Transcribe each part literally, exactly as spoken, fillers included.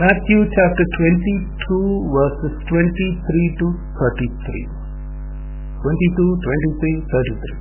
Matthew chapter twenty-two verses twenty-three to thirty-three. twenty-two, twenty-three, thirty-three.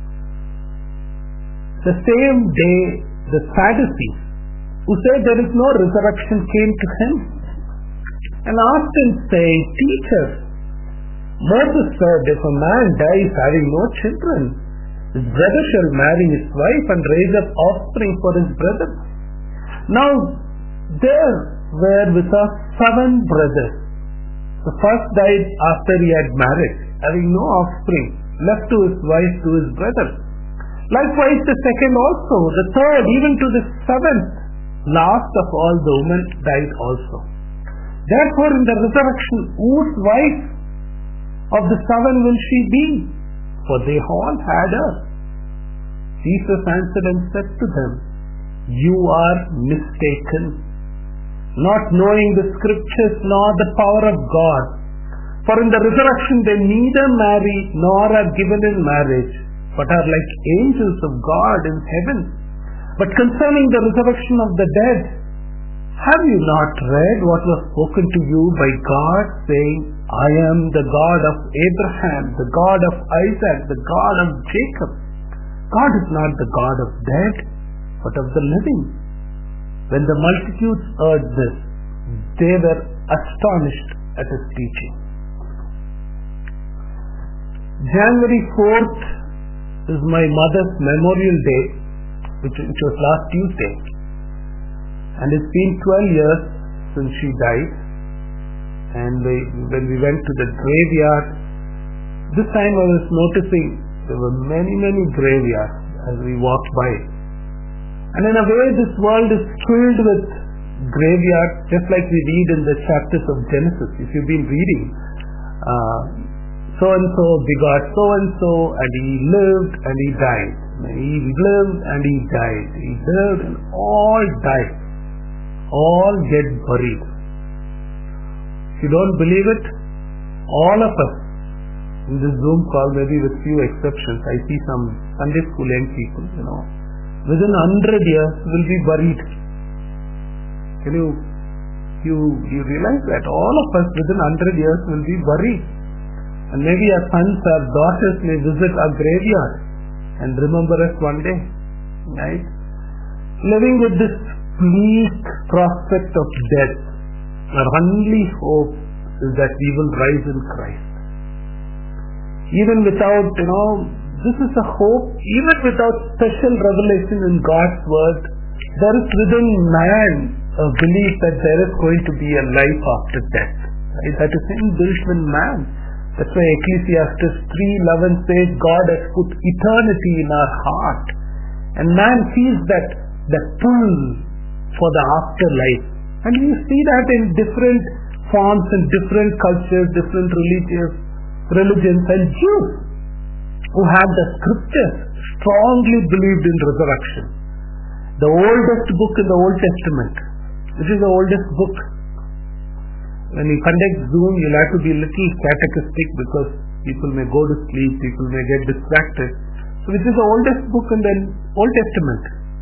The same day the Sadducees, who said there is no resurrection, came to him and asked him, saying, Teacher, Moses said, if a man dies having no children, his brother shall marry his wife and raise up offspring for his brother. Now there were with us seven brothers. The first died after he had married, having no offspring, left to his wife to his brother. Likewise the second also, the third, even to the seventh. Last of all the woman died also. Therefore in the resurrection, whose wife of the seven will she be? For they all had her. Jesus answered and said to them, You are mistaken, not knowing the scriptures nor the power of God. For in the resurrection they neither marry nor are given in marriage, but are like angels of God in heaven. But concerning the resurrection of the dead, have you not read what was spoken to you by God, saying, I am the God of Abraham, the God of Isaac, the God of Jacob. God is not the God of dead, but of the living. When the multitudes heard this, they were astonished at his teaching. January fourth is my mother's memorial day, which, which was last Tuesday. And it's been twelve years since she died. And we, when we went to the graveyard, this time I was noticing there were many, many graveyards as we walked by. And in a way this world is filled with graveyards, just like we read in the chapters of Genesis. If you've been reading, uh, so-and-so begot so-and-so, and he lived and he died. He lived and he died. He lived and all died. All get buried. If you don't believe it, all of us in this Zoom call, maybe with few exceptions, I see some Sunday school young people, you know, within one hundred years will be buried. Can you, you, you realize that all of us within one hundred years will be buried? And maybe our sons, our daughters may visit our graveyard and remember us one day, right? Living with this bleak prospect of death, our only hope is that we will rise in Christ. Even without, you know, this is a hope, even without special revelation in God's word, there is within man a belief that there is going to be a life after death. Right? That is inbuilt in man. That's why Ecclesiastes three eleven says God has put eternity in our heart. And man feels that, that pull for the afterlife. And you see that in different forms and different cultures, different religious religions, and Jews who have the scriptures strongly believed in resurrection. The oldest book in the Old Testament, which is the oldest book. When you conduct Zoom, you'll have to be a little catechistic because people may go to sleep, people may get distracted. So which is the oldest book in the Old Testament?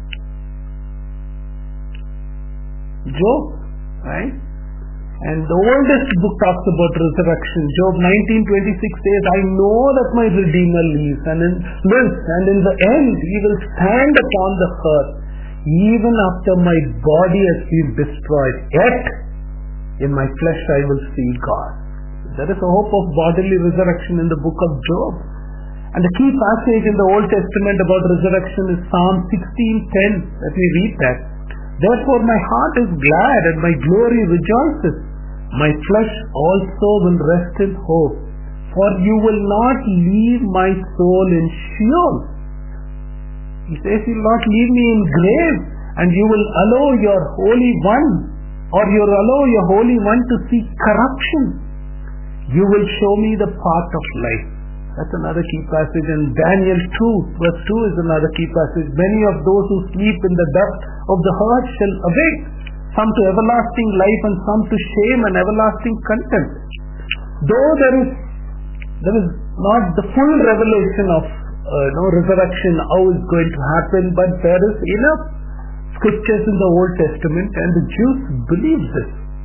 Job, right? And the oldest book talks about resurrection. Job nineteen twenty-six says, I know that my Redeemer lives, and in lives, and in the end he will stand upon the earth, even after my body has been destroyed. Yet in my flesh I will see God. There is a hope of bodily resurrection in the book of Job. And the key passage in the Old Testament about resurrection is Psalm sixteen ten. Let me read that. Therefore my heart is glad and my glory rejoices. My flesh also will rest in hope. For you will not leave my soul in Sheol. He says you will not leave me in grave, and you will allow your Holy One, or you will allow your Holy One to see corruption. You will show me the path of life. That's another key passage. And Daniel two verse two is another key passage. Many of those who sleep in the dust of the earth shall awake, some to everlasting life and some to shame and everlasting contempt. Though there is there is not the full revelation of uh, no resurrection, how it's going to happen, but there is enough scriptures in the Old Testament, and the Jews believed this.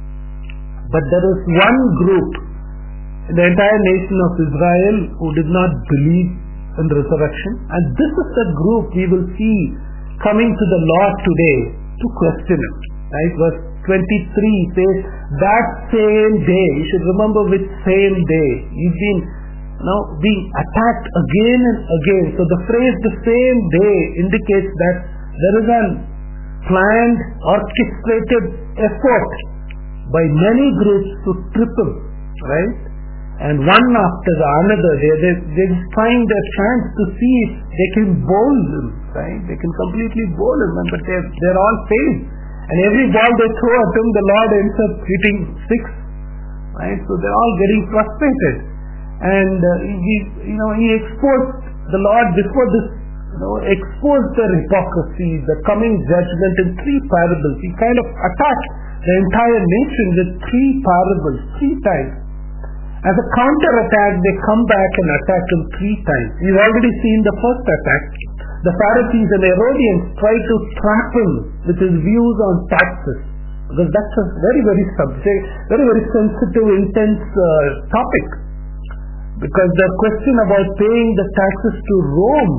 But there is one group in the entire nation of Israel who did not believe in resurrection, and this is the group we will see coming to the Lord today to question Him. Right? Verse twenty-three says, that same day, you should remember which same day, you've been now being attacked again and again. So the phrase the same day indicates that there is a planned, orchestrated effort by many groups to trip Him, right? And one after the another, they, they, they're trying their chance to see if they can bowl Him, right? They can completely bowl Him, but they're, they're all failing. And every ball they throw at Him, the Lord ends up hitting six, right? So they're all getting frustrated. And uh, he, you know, he exposed the Lord before this, you know, exposed their hypocrisy, the coming judgment in three parables. He kind of attacked the entire nation with three parables, three times. As a counter-attack, they come back and attack Him three times. We've already seen the first attack. The Pharisees and Herodians tried to trap Him with His views on taxes, because that's a very, very subject, very, very sensitive, intense uh, topic. Because their question about paying the taxes to Rome,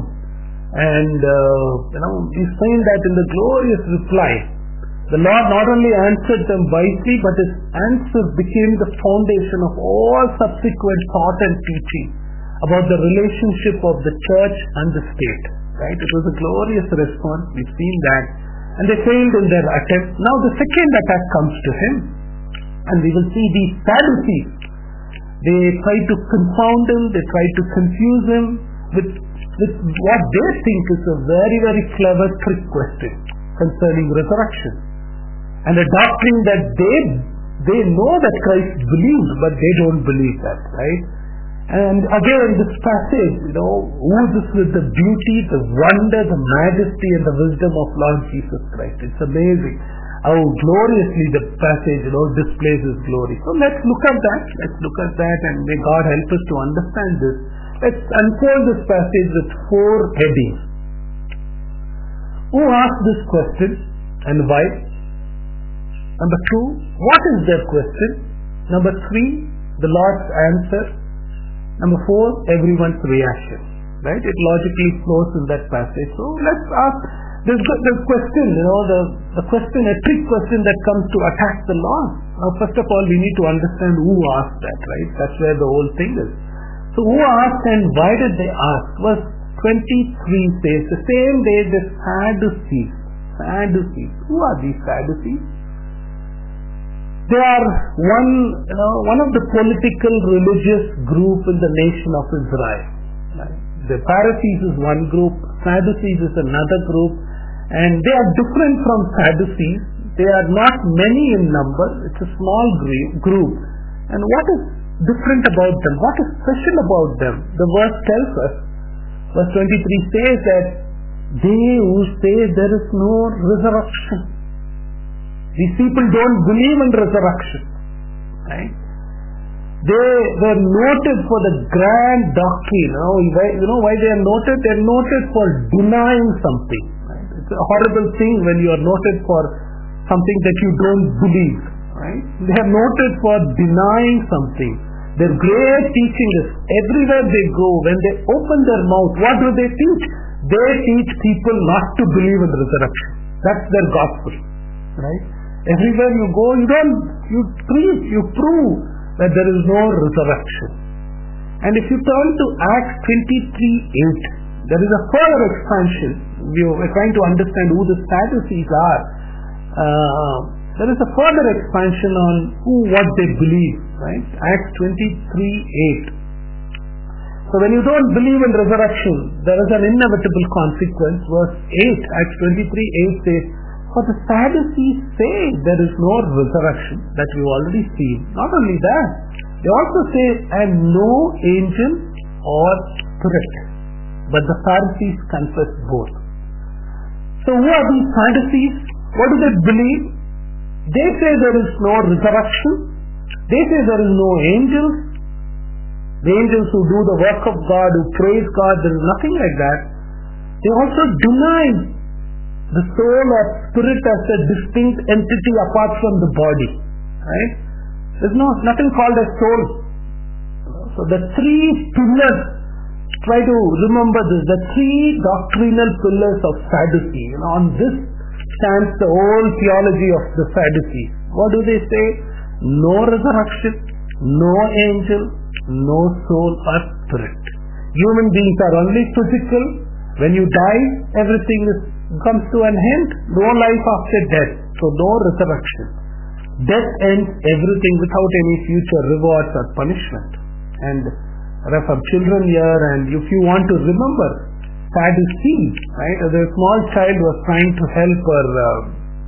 and uh, you know, he's saying that in the glorious reply, the Lord not only answered them wisely, but His answer became the foundation of all subsequent thought and teaching about the relationship of the church and the state. Right? It was a glorious response. We've seen that. And they failed in their attempt. Now the second attack comes to Him. And we will see these Sadducees. They try to confound Him. They try to confuse Him with, with what they think is a very, very clever trick question concerning resurrection. And a doctrine that they, they know that Christ believed, but they don't believe that. Right? And again, this passage, you know, oozes with the beauty, the wonder, the majesty, and the wisdom of Lord Jesus Christ. It's amazing how gloriously the passage, you know, displays His glory. So let's look at that. Let's look at that, and may God help us to understand this. Let's unfold this passage with four headings. Who asked this question and why? Number two, what is their question? Number three, the Lord's answer. Number four, everyone's reaction. Right? It logically flows in that passage. So let's ask this, this question, you know, the, the question, a trick question that comes to attack the Lord. Now, first of all, we need to understand who asked that, right? That's where the whole thing is. So who asked and why did they ask? Verse twenty-three says, the same day the Sadducees, Sadducees, who are these Sadducees? They are one, you know, one of the political religious group in the nation of Israel. Right? The Pharisees is one group, Sadducees is another group, and they are different from Sadducees. They are not many in number. It's a small group. And what is different about them? What is special about them? The verse tells us, verse twenty-three says that they who say there is no resurrection. These people don't believe in resurrection. Right? They were noted for the grand doctrine. You know, you know why they are noted? They are noted for denying something. Right? It's a horrible thing when you are noted for something that you don't believe. Right? They are noted for denying something. Their great teaching is everywhere they go, when they open their mouth, what do they teach? They teach people not to believe in resurrection. That's their gospel. Right? Everywhere you go, you don't, you preach, you prove that there is no resurrection. And if you turn to Acts twenty-three eight, there is a further expansion. We are trying to understand who the Sadducees are. Uh, there is a further expansion on who, what they believe. Right? Acts twenty-three eight. So when you don't believe in resurrection, there is an inevitable consequence. Verse eight, Acts twenty-three eight says, for the Sadducees say there is no resurrection, that we've already seen. Not only that, they also say, and no angel or spirit. But the Pharisees confess both. So who are these Sadducees? What do they believe? They say there is no resurrection. They say there is no angels. The angels who do the work of God, who praise God, there is nothing like that. They also deny the soul or spirit as a distinct entity apart from the body. Right? There's no nothing called a soul. So the three pillars, try to remember this, the three doctrinal pillars of Sadducee. You know, on this stands the whole theology of the Sadducees. What do they say? No resurrection, no angel, no soul or spirit. Human beings are only physical. When you die, everything is, comes to an end. No life after death. So no resurrection. Death ends everything without any future rewards or punishment. And there are some children here, and if you want to remember Sadducee, right? The small child was trying to help her uh,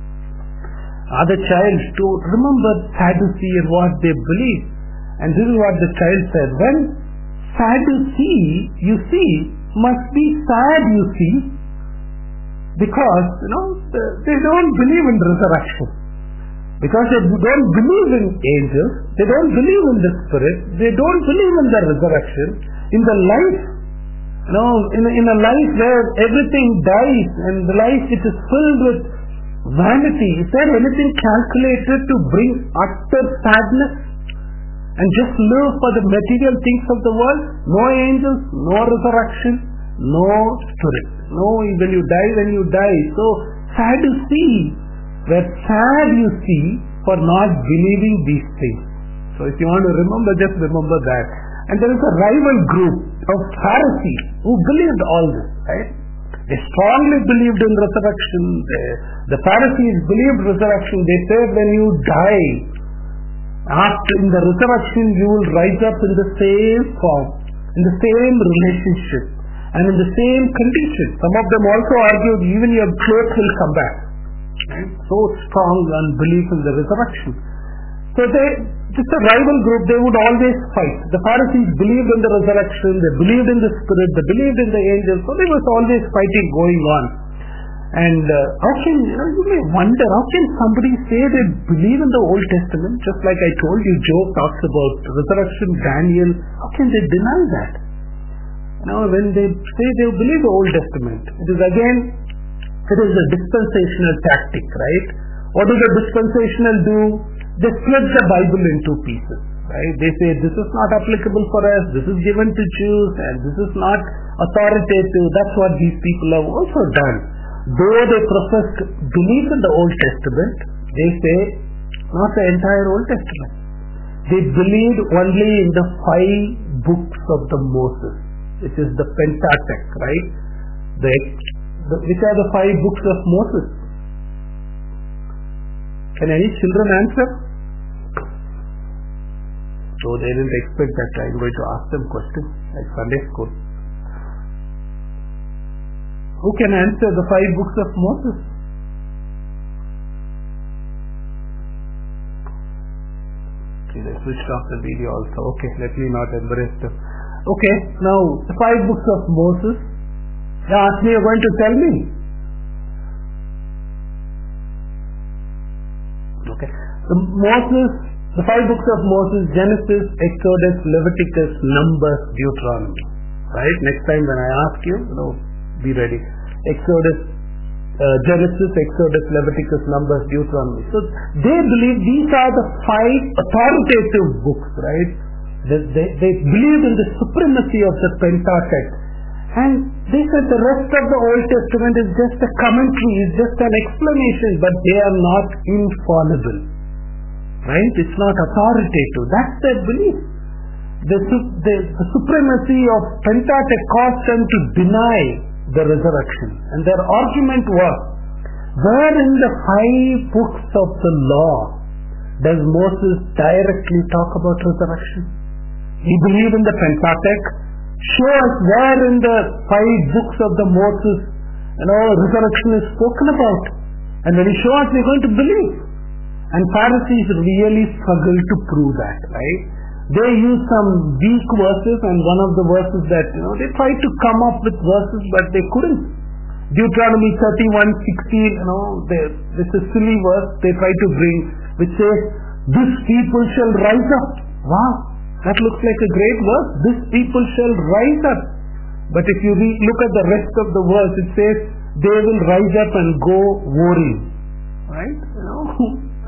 other child to remember Sadducee and what they believe. And this is what the child said. When Sadducee, you see, must be sad, you see, because, you know, they don't believe in resurrection. Because they don't believe in angels, they don't believe in the spirit, they don't believe in the resurrection. In the life, you know, in a, in a life where everything dies and the life it is filled with vanity, is there anything calculated to bring utter sadness and just live for the material things of the world? No angels, no resurrection, no spirit. No, when you die, when you die. So sad to see, where sad you see for not believing these things. So if you want to remember, just remember that. And there is a rival group of Pharisees who believed all this, right? They strongly believed in resurrection. They, the Pharisees believed resurrection. They said when you die, after in the resurrection you will rise up in the same form, in the same relationship, and in the same condition. Some of them also argued even your clothes will come back. Right? So strong unbelief in the resurrection. So they, just a rival group, they would always fight. The Pharisees believed in the resurrection, they believed in the spirit, they believed in the angels, so there was always fighting going on. And uh, how can, you know, you may wonder, how can somebody say they believe in the Old Testament? Just like I told you, Job talks about resurrection, Daniel, how can they deny that? You know, when they say they believe the Old Testament, it is again, it is a dispensational tactic, right? What do the dispensational do? They split the Bible into pieces, right? They say this is not applicable for us, this is given to Jews, and this is not authoritative. That's what these people have also done. Though they professed belief in the Old Testament, they say not the entire Old Testament. They believed only in the five books of the Moses, which is the Pentateuch, right? The, the, which are the five books of Moses? Can any children answer? So they didn't expect that I'm going to ask them questions like Sunday school. Who can answer the five books of Moses? Okay, they switched off the video also. Okay, let me not embarrass them. Okay, now the five books of Moses. Now ask me, you're going to tell me. Okay, so Moses, the five books of Moses: Genesis, Exodus, Leviticus, Numbers, Deuteronomy. Right? Next time when I ask you, you know, be ready. Exodus, uh, Genesis, Exodus, Leviticus, Numbers, Deuteronomy. So they believe these are the five authoritative books, right? They, they, they believe in the supremacy of the Pentateuch. And they said the rest of the Old Testament is just a commentary, is just an explanation, but they are not infallible. Right? It's not authoritative. That's their belief. The, the, the supremacy of Pentateuch caused them to deny the resurrection. And their argument was, where in the five books of the law does Moses directly talk about resurrection? We believe in the Pentateuch. Show us where in the five books of the Moses, you know, resurrection is spoken about. And when you show us, we're going to believe. And Pharisees really struggle to prove that, right? They use some weak verses, and one of the verses that, you know, they tried to come up with verses, but they couldn't. Deuteronomy thirty-one sixteen, you know, they, this is a silly verse they try to bring, which says, this people shall rise up. Wow, that looks like a great verse. This people shall rise up. But if you re- look at the rest of the verse, it says, they will rise up and go warring. Right? You know,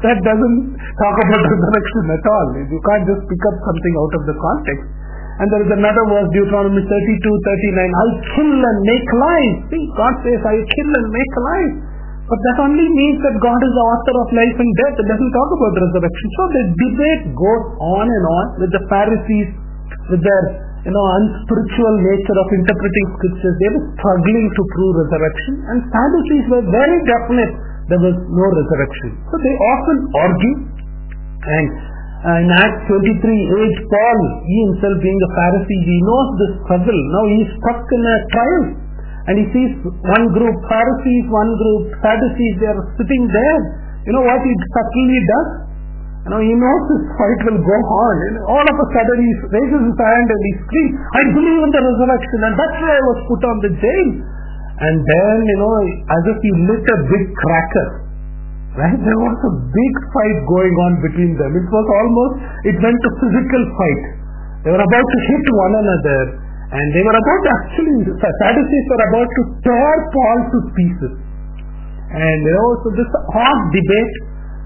that doesn't talk about resurrection at all. You can't just pick up something out of the context. And there is another verse, Deuteronomy thirty-two, thirty-nine, I'll kill and make alive. See, God says, I'll kill and make alive. But that only means that God is the author of life and death. It doesn't talk about resurrection. So the debate goes on and on with the Pharisees, with their you know, unspiritual nature of interpreting scriptures. They were struggling to prove resurrection. And Sadducees were very definite there was no resurrection. So they often argue. And uh, in Acts twenty-three eight, Paul, he himself being a Pharisee, he knows this struggle. Now he is stuck in a trial. And he sees one group Pharisees, one group Sadducees, they are sitting there. You know what he subtly does? You know, he knows this fight will go on. And all of a sudden he raises his hand and he screams, I believe in the resurrection, and that's why I was put on the jail. And then, you know, as if he lit a big cracker. Right? There was a big fight going on between them. It was almost, it went to physical fight. They were about to hit one another. And they were about to actually, the Sadducees were about to tear Paul to pieces. And you know, so this hot debate.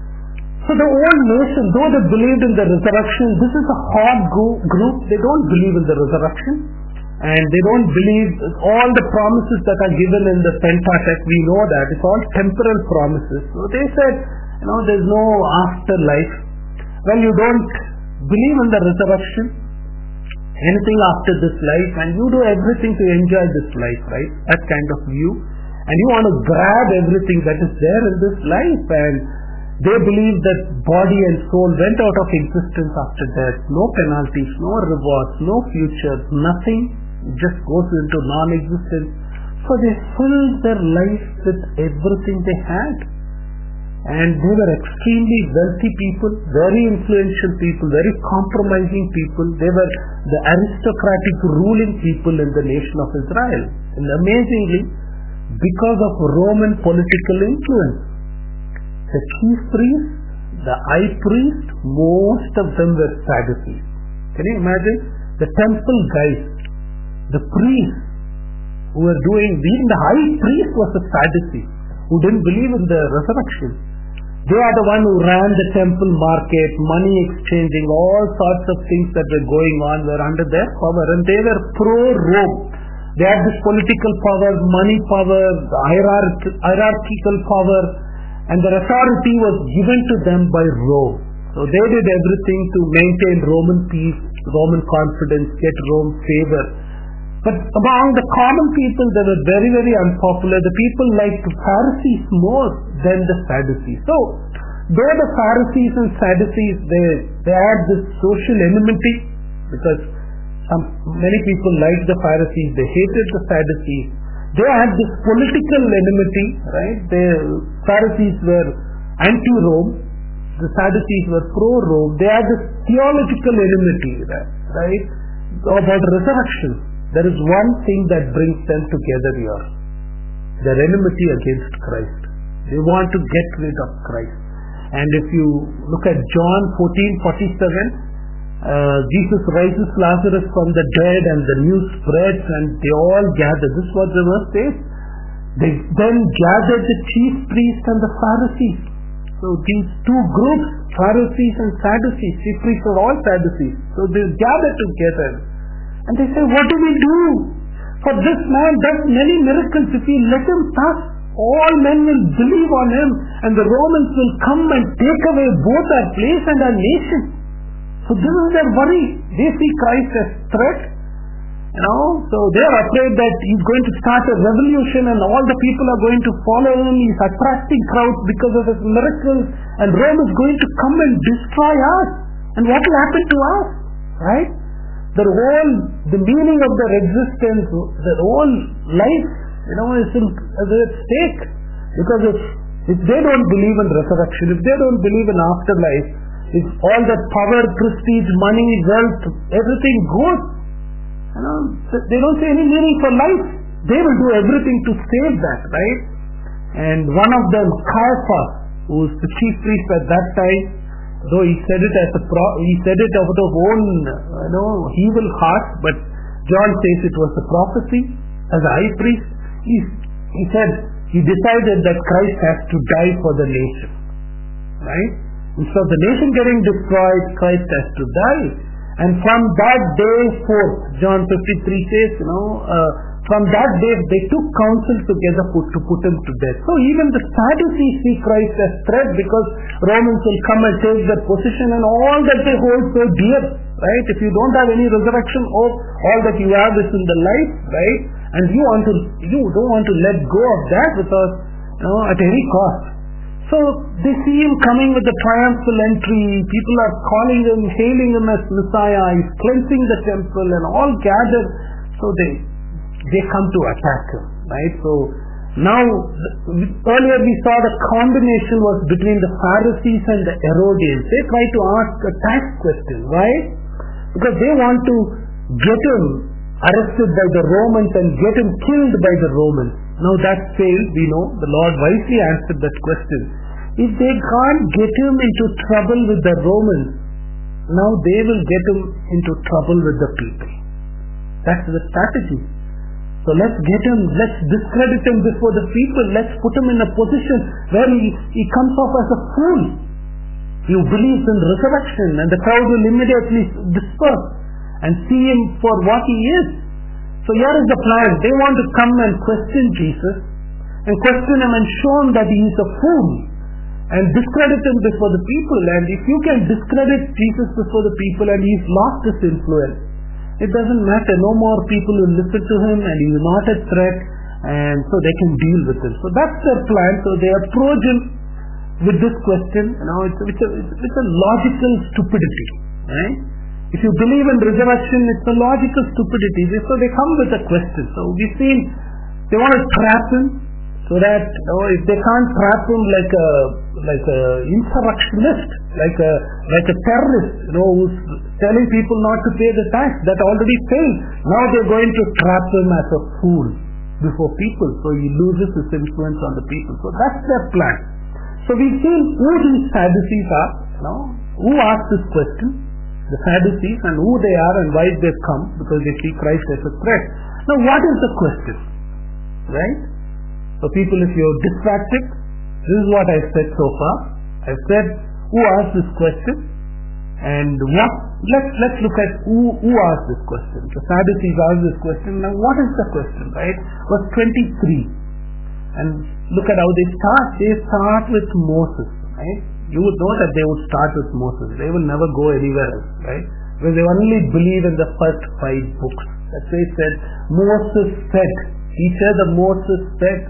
So the old nation, though they believed in the resurrection, this is a hard group. They don't believe in the resurrection. And they don't believe all the promises that are given in the Pentateuch. We know that. It's all temporal promises. So they said, you know, there's no afterlife. Well, you don't believe in the resurrection, anything after this life, and you do everything to enjoy this life, right? That kind of view. And you want to grab everything that is there in this life. And they believe that body and soul went out of existence after death. No penalties, no rewards, no future, nothing. It just goes into non-existence. So they filled their life with everything they had. And they were extremely wealthy people, very influential people, very compromising people. They were the aristocratic ruling people in the nation of Israel. And amazingly, because of Roman political influence, the chief priests, the high priest, most of them were Sadducees. Can you imagine? The temple guys, the priests who were doing, even the high priest was a Sadducee who didn't believe in the resurrection. They are the one who ran the temple market, money exchanging, all sorts of things that were going on were under their power, and they were pro-Rome. They had this political power, money power, hierarch- hierarchical power, and their authority was given to them by Rome. So they did everything to maintain Roman peace, Roman confidence, get Rome favor. But among the common people, they were very, very unpopular. The people liked the Pharisees more than the Sadducees. So, though the Pharisees and Sadducees, they, they had this social enmity, because some, many people liked the Pharisees, they hated the Sadducees. They had this political enmity, right? The Pharisees were anti-Rome, the Sadducees were pro-Rome. They had this theological enmity, right? About resurrection. There is one thing that brings them together here. Their enmity against Christ. They want to get rid of Christ. And if you look at John fourteen forty-seven, uh, Jesus raises Lazarus from the dead and the news spreads and they all gather. This is what the verse says. They then gathered the chief priests and the Pharisees. So these two groups, Pharisees and Sadducees, chief priests are all Sadducees. So they gather together. And they say, what do we do? For this man does many miracles. If we let him pass, all men will believe on him, and the Romans will come and take away both our place and our nation. So this is their worry. They see Christ as threat. You know, so they are afraid that he's going to start a revolution and all the people are going to follow him. He's attracting crowds because of his miracles, and Rome is going to come and destroy us. And what will happen to us? Right? The whole, the meaning of their existence, their whole life, you know, is in, is at stake. Because if, if they don't believe in resurrection, if they don't believe in afterlife, if all that power, prestige, money, wealth, everything goes, you know, they don't see any meaning for life. They will do everything to save that, right? And one of them, Caiaphas, who was the chief priest at that time, though he said it as a pro- he said it out of own, you know, evil heart, but John says it was a prophecy. As a high priest, he, he said he decided that Christ has to die for the nation, right? Instead of the nation getting destroyed, Christ has to die. And from that day forth, John fifty-three says, you know, uh, from that day they took counsel together put, to put him to death. So even the Sadducees see Christ as threat, because Romans will come and take that position, and all that they hold so dear, right? If you don't have any resurrection hope, all that you have is in the life, right? And you want to, you don't want to let go of that without, you know, at any cost. So they see him coming with the triumphal entry. People are calling him, hailing him as Messiah. He's cleansing the temple, and all gather. So they they come to attack him, right? So now, earlier we saw the combination was between the Pharisees and the Herodians. They try to ask a tax question. Why? Because they want to get him arrested by the Romans and get him killed by the Romans. Now that failed, we know. The Lord wisely answered that question. If they can't get him into trouble with the Romans, now they will get him into trouble with the people. That's the strategy. So let's get him, let's discredit him before the people. Let's put him in a position where he, he comes off as a fool. He believes in resurrection, and the crowd will immediately disperse and see him for what he is. So here is the plan. They want to come and question Jesus, and question him and show him that he is a fool, and discredit him before the people. And if you can discredit Jesus before the people and he's lost his influence, it doesn't matter. No more people will listen to him, and he is not a threat, and so they can deal with him. So that's their plan. So they approach him with this question. You know, it's, it's, a, it's a logical stupidity, right? If you believe in resurrection, it's a logical stupidity. So they come with a question. So we've seen they want to trap him, so that, you know, if they can't trap him like a like a insurrectionist, like a like a terrorist, you know, who's telling people not to pay the tax, that already failed. Now they're going to trap him as a fool before people, so he loses his influence on the people. So that's their plan. So we've seen who these Sadducees are, you know, who asked this question. The Sadducees, and who they are and why they've come, because they see Christ as a threat. Now what is the question? Right? So people, if you're distracted, this is what I've said so far. I've said who asked this question, and what, let's, let's look at who, who asked this question. The Sadducees asked this question. Now what is the question, right? Verse twenty-three. And look at how they start. They start with Moses, right? You would know that they would start with Moses. They will never go anywhere else, right? Because they only believe in the first five books. That's why it said, Moses said. Teacher, the Moses said.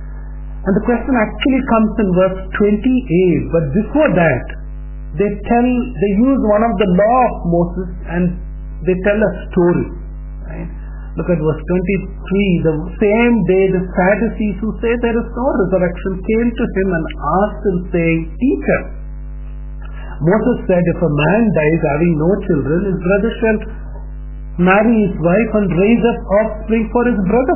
And the question actually comes in verse twenty a. But before that, they tell, they use one of the law of Moses, and they tell a story, right? Look at verse twenty-three. The same day the Sadducees, who say there is no resurrection, came to him and asked him, saying, Teacher, Moses said, if a man dies having no children, his brother shall marry his wife and raise up offspring for his brother.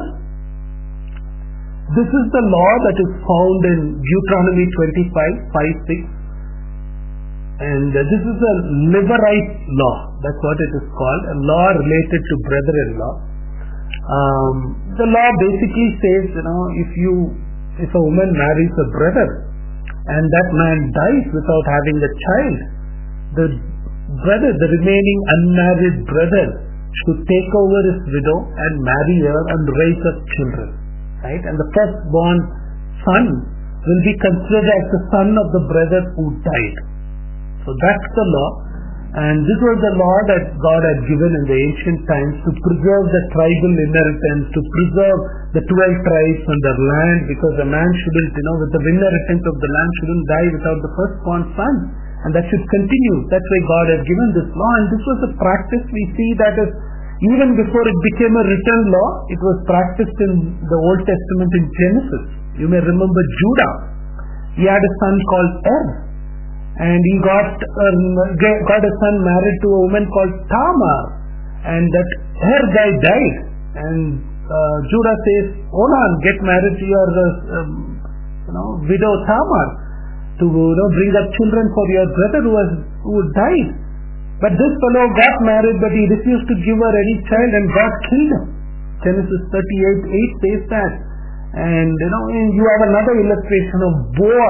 This is the law that is found in Deuteronomy twenty-five, five, six. And uh, this is a Levirate law. That's what it is called. A law related to brother-in-law. Um, the law basically says, you know, if you, if a woman marries a brother and that man dies without having a child, the brother, the remaining unmarried brother, should take over his widow and marry her and raise up children, right? And the firstborn son will be considered as the son of the brother who died. So that's the law. And this was the law that God had given in the ancient times to preserve the tribal inheritance, to preserve the twelve tribes and their land, because the man shouldn't, you know, with the inheritance of the land shouldn't die without the firstborn son. And that should continue. That's why God had given this law. And this was a practice we see that is, even before it became a written law, it was practiced in the Old Testament in Genesis. You may remember Judah. He had a son called Er. And he got, um, got a son married to a woman called Tamar. And that her guy died. And uh, Judah says, hold on, get married to your uh, um, you know, widow Tamar, to, you know, bring up children for your brother who has who died. But this fellow got married, but he refused to give her any child, and God killed him. Genesis thirty-eight, eight says that. And you know, and you have another illustration of Boaz.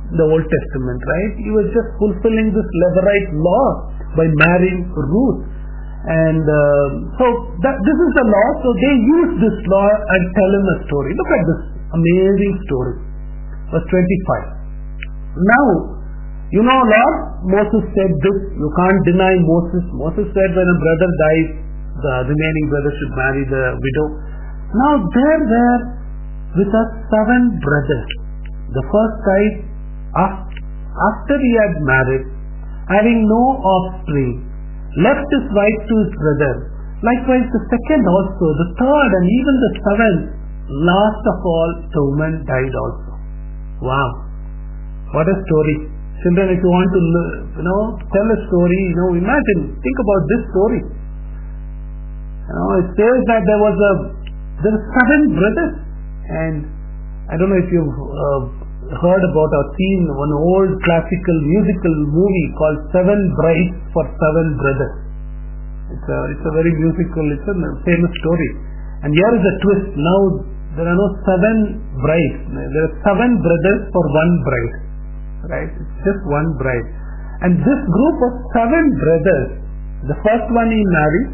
in the Old Testament, right? He was just fulfilling this Levirate law by marrying Ruth. And uh, so that, this is the law. So they use this law and tell him a story. Look at this amazing story. Verse twenty-five. Now, you know, Lord, Moses said this. You can't deny Moses. Moses said when a brother dies, the remaining brother should marry the widow. Now there were with us seven brothers. The first died after he had married, having no offspring, left his wife to his brother. Likewise the second also, the third, and even the seventh. Last of all, the woman died also. Wow, what a story! Children, if you want to, you know, tell a story, you know, imagine, think about this story. You know, it says that there was a, there were seven brothers, and I don't know if you've uh, heard about or seen one old classical musical movie called Seven Brides for Seven Brothers. It's a, it's a very musical, it's a famous story. And here is a twist. Now there are no seven brides. There are seven brothers for one bride. Right? It's just one bride. And this group of seven brothers, the first one he married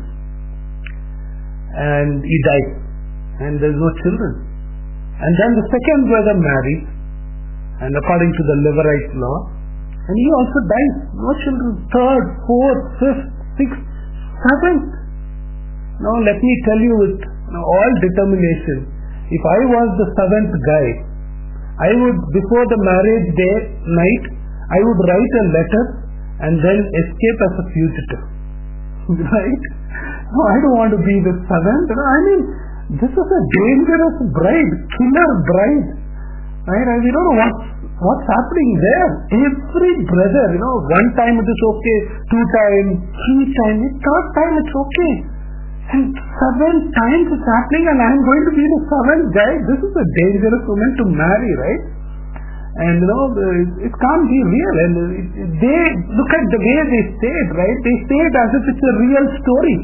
and he died. And there's no children. And then the second brother married, and according to the Levirate law, and he also died. No children. Third, fourth, fifth, sixth, seventh. Now let me tell you with you know, all determination, if I was the seventh guy, I would, before the marriage day night, I would write a letter and then escape as a fugitive. Right? No, I don't want to be the seventh. I mean, this is a dangerous bride, killer bride. Right? I, we don't know what's, what's happening there. Every brother, you know, one time it is okay, two times, three times, third time it's okay. And seven times it's happening and I'm going to be the seventh guy. This is a dangerous woman to marry, right? And you know, it, it can't be real. And it, it, they, look at the way they say it, right? They say it as if it's a real story.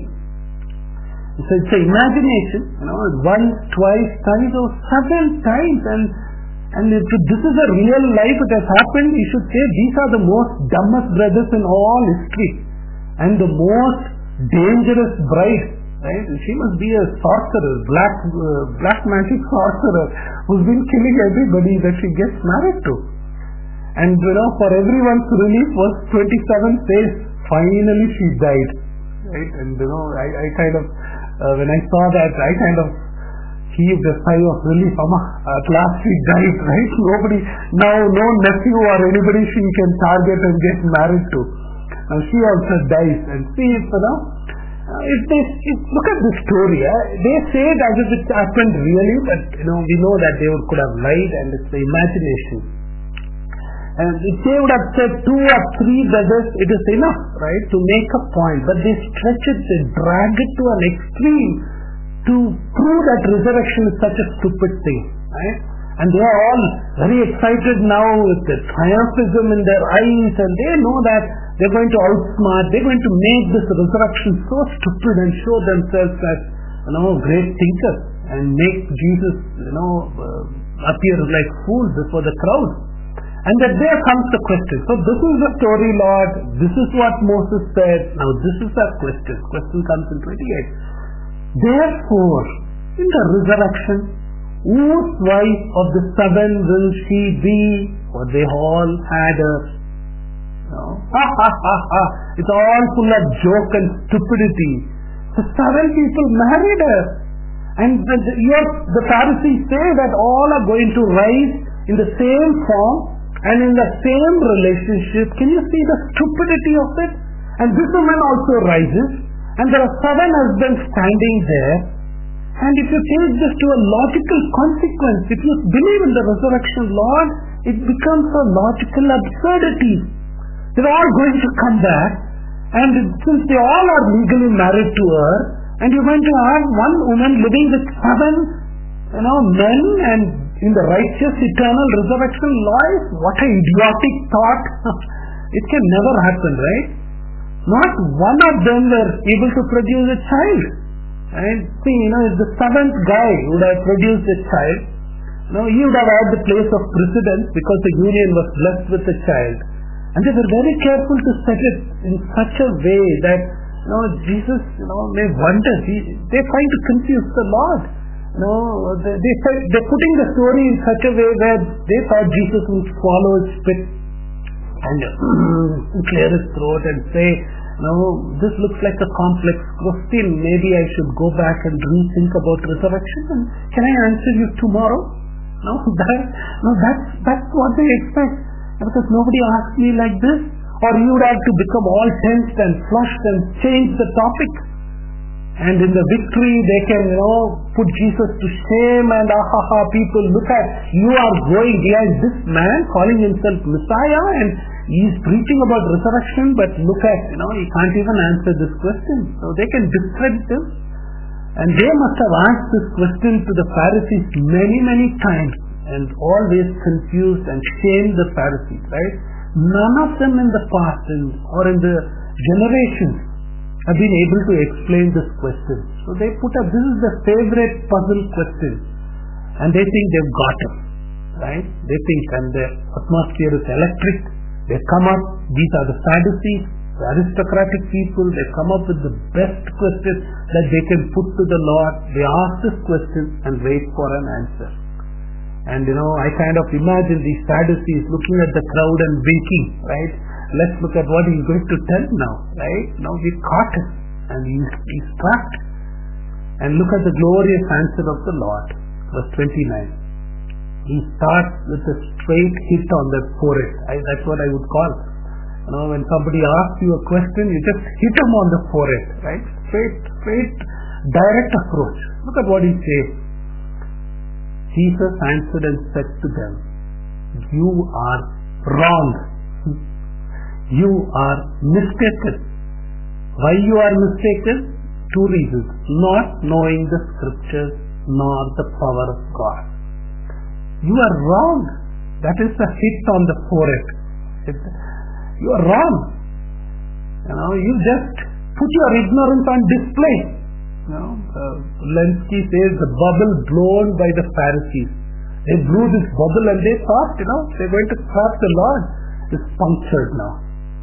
So it's an imagination, you know, once, twice, thrice, or seven times. And and if this is a real life, it has happened, you should say these are the most dumbest brothers in all history. And the most dangerous bride. Right? She must be a sorcerer, black uh, black magic sorcerer who's been killing everybody that she gets married to. And you know, for everyone's relief, verse twenty-seven says, finally she died. Right? And you know, I, I kind of uh, when I saw that, I kind of heaved a sigh of relief. Amma, at last she died. Right? Nobody now, no nephew or anybody she can target and get married to. Now she also dies. And see, you know. Uh, if they if, look at the story, uh, they say it as if it happened really, but you know we know that they would, could have lied, and it's the imagination. And if they would have said two or three brothers, it is enough, right, to make a point. But they stretch it, they drag it to an extreme to prove that resurrection is such a stupid thing, right? And they are all very excited now with the triumphism in their eyes, and they know that they're going to outsmart, they're going to make this resurrection so stupid and show themselves as, you know, great thinkers and make Jesus, you know, uh, appear like fools before the crowd. And that there comes the question. So this is the story, Lord. This is what Moses said. Now this is our question. Question comes in twenty-eight. Therefore, in the resurrection, whose wife of the seven will she be? For they all had her. No. Ha ha ha ha. It's all full of joke and stupidity. The seven people married her. And the, the, your, the Pharisees say that all are going to rise in the same form and in the same relationship. Can you see the stupidity of it? And this woman also rises. And there are seven husbands standing there. And if you take this to a logical consequence, if you believe in the resurrection, Lord, it becomes a logical absurdity. They're all going to come back, and since they all are legally married to her, and you're going to have one woman living with seven, you know, men, and in the righteous eternal resurrection life, what an idiotic thought. It can never happen, right? Not one of them were able to produce a child. And see, you know, if the seventh guy would have produced a child, Now he would have had the place of precedence because the union was blessed with a child. And they were very careful to set it in such a way that, you know, Jesus, you know, may wonder. He, they're trying to confuse the Lord. You know, they, they, they're putting the story in such a way where they thought Jesus would swallow his spit and clear his throat and say, no, this looks like a complex question. Maybe I should go back and rethink about resurrection. And can I answer you tomorrow? No, that, no, that's that's what they expect. Because nobody asked me like this. Or you would have to become all tensed and flushed and change the topic. And in the victory, they can, you know, put Jesus to shame and ah ha ha. People look at you are going. Here is this man calling himself Messiah and he is preaching about resurrection, but look at, you know, he can't even answer this question. So they can discredit him. And they must have asked this question to the Pharisees many, many times and always confused and shamed the Pharisees, right? None of them in the past and, or in the generations have been able to explain this question. So they put up, this is the favorite puzzle question. And they think they've got it, right? They think, and the atmosphere is electric. They come up, these are the Sadducees, the aristocratic people, they come up with the best question that they can put to the Lord. They ask this question and wait for an answer. And you know, I kind of imagine these Sadducees looking at the crowd and winking, right? Let's look at what he's going to tell now, right? Now we caught him and he's, he's trapped. And look at the glorious answer of the Lord. Verse twenty-nine. He starts with a straight hit on the forehead. I, that's what I would call. You know, when somebody asks you a question, you just hit them on the forehead, right? Straight, straight, direct approach. Look at what he says. Jesus answered and said to them, you are wrong. You are mistaken. Why you are mistaken? Two reasons. Not knowing the scriptures nor the power of God. You are wrong. That is a hit on the forehead. You are wrong. You know, you just put your ignorance on display. You know, uh, Lenski says the bubble blown by the Pharisees. They blew this bubble and they thought, you know, they're going to trap the Lord. It's punctured now.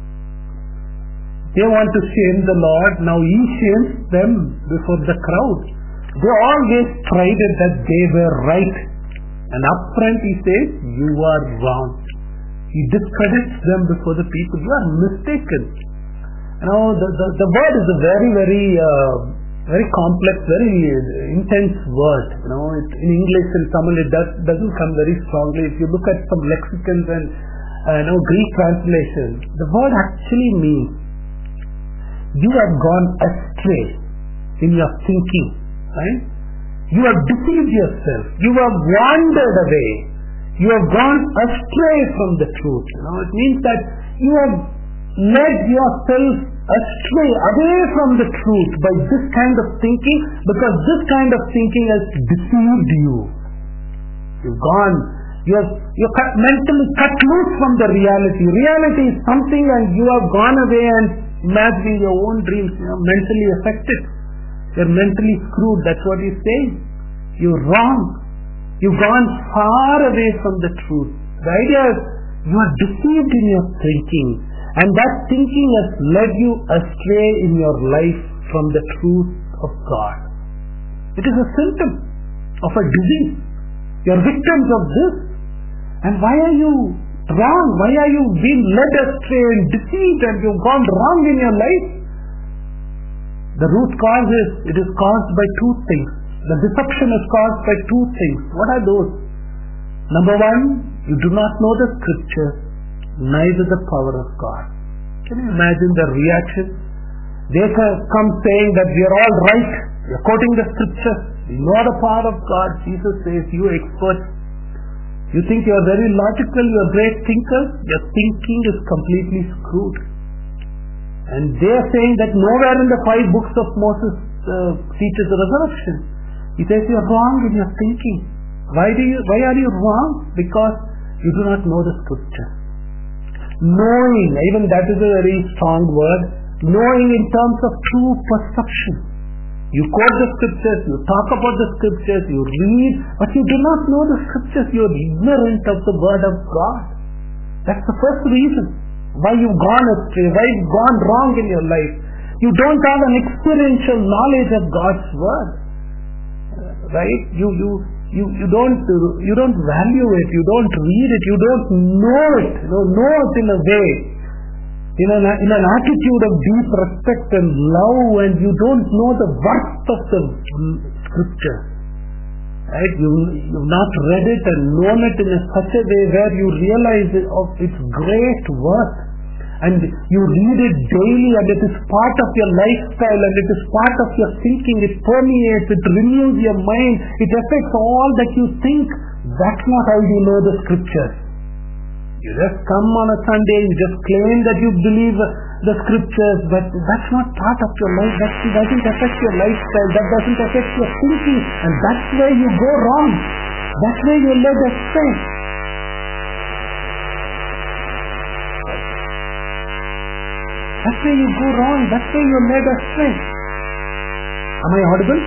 They want to shame the Lord. Now he shames them before the crowd. They always tried it that they were right. And up front he says, you are wrong. He discredits them before the people. You are mistaken. You know, the, the, the word is a very, very, uh, very complex, very intense word. You know, it, in English and Tamil it does, doesn't come very strongly. If you look at some lexicons and uh, you know, Greek translations, the word actually means you have gone astray in your thinking, right? You have deceived yourself. You have wandered away. You have gone astray from the truth. You know, it means that you have led yourself astray away from the truth by this kind of thinking, because this kind of thinking has deceived you. You've gone, you have you're cut, mentally cut loose from the reality. Reality is something and you have gone away and imagining your own dreams, you know, mentally affected. You're mentally screwed. That's what he's saying. You're wrong. You've gone far away from the truth. The idea is you are deceived in your thinking, and that thinking has led you astray in your life from the truth of God. It is a symptom of a disease. You're victims of this. And why are you wrong? Why are you being led astray and deceived and you've gone wrong in your life? The root cause is, it is caused by two things. The deception is caused by two things. What are those? Number one, you do not know the scripture, neither the power of God. Can you imagine the reaction? They come saying that we are all right. We are quoting the scripture. We know the power of God. Jesus says, you experts, you think you are very logical, you are great thinkers. Your thinking is completely screwed. And they are saying that nowhere in the five books of Moses uh, teaches the resurrection. He says you are wrong in your thinking. Why do you? Why are you wrong? Because you do not know the scripture. Knowing, even that is a very strong word. Knowing in terms of true perception. You quote the scriptures, you talk about the scriptures, you read, but you do not know the scriptures. You are ignorant of the word of God. That's the first reason why you've gone astray, why you've gone wrong in your life. You don't have an experiential knowledge of God's word, right? You you you you don't you don't value it. You don't read it. You don't know it. You know, know it in a way, in an in an attitude of deep respect and love, and you don't know the worth of the scripture. Right? You you've not read it and known it in a such a way where you realize it, of its great worth, and you read it daily, and it is part of your lifestyle, and it is part of your thinking. It permeates, it renews your mind, it affects all that you think. That's not how you know the scriptures. You just come on a Sunday, you just claim that you believe the scriptures, but that's not part of your life. That doesn't affect your lifestyle. That doesn't affect your thinking, and that's where you go wrong. That's where you're led astray. That's where you go wrong. That's where you're led astray. Am I audible?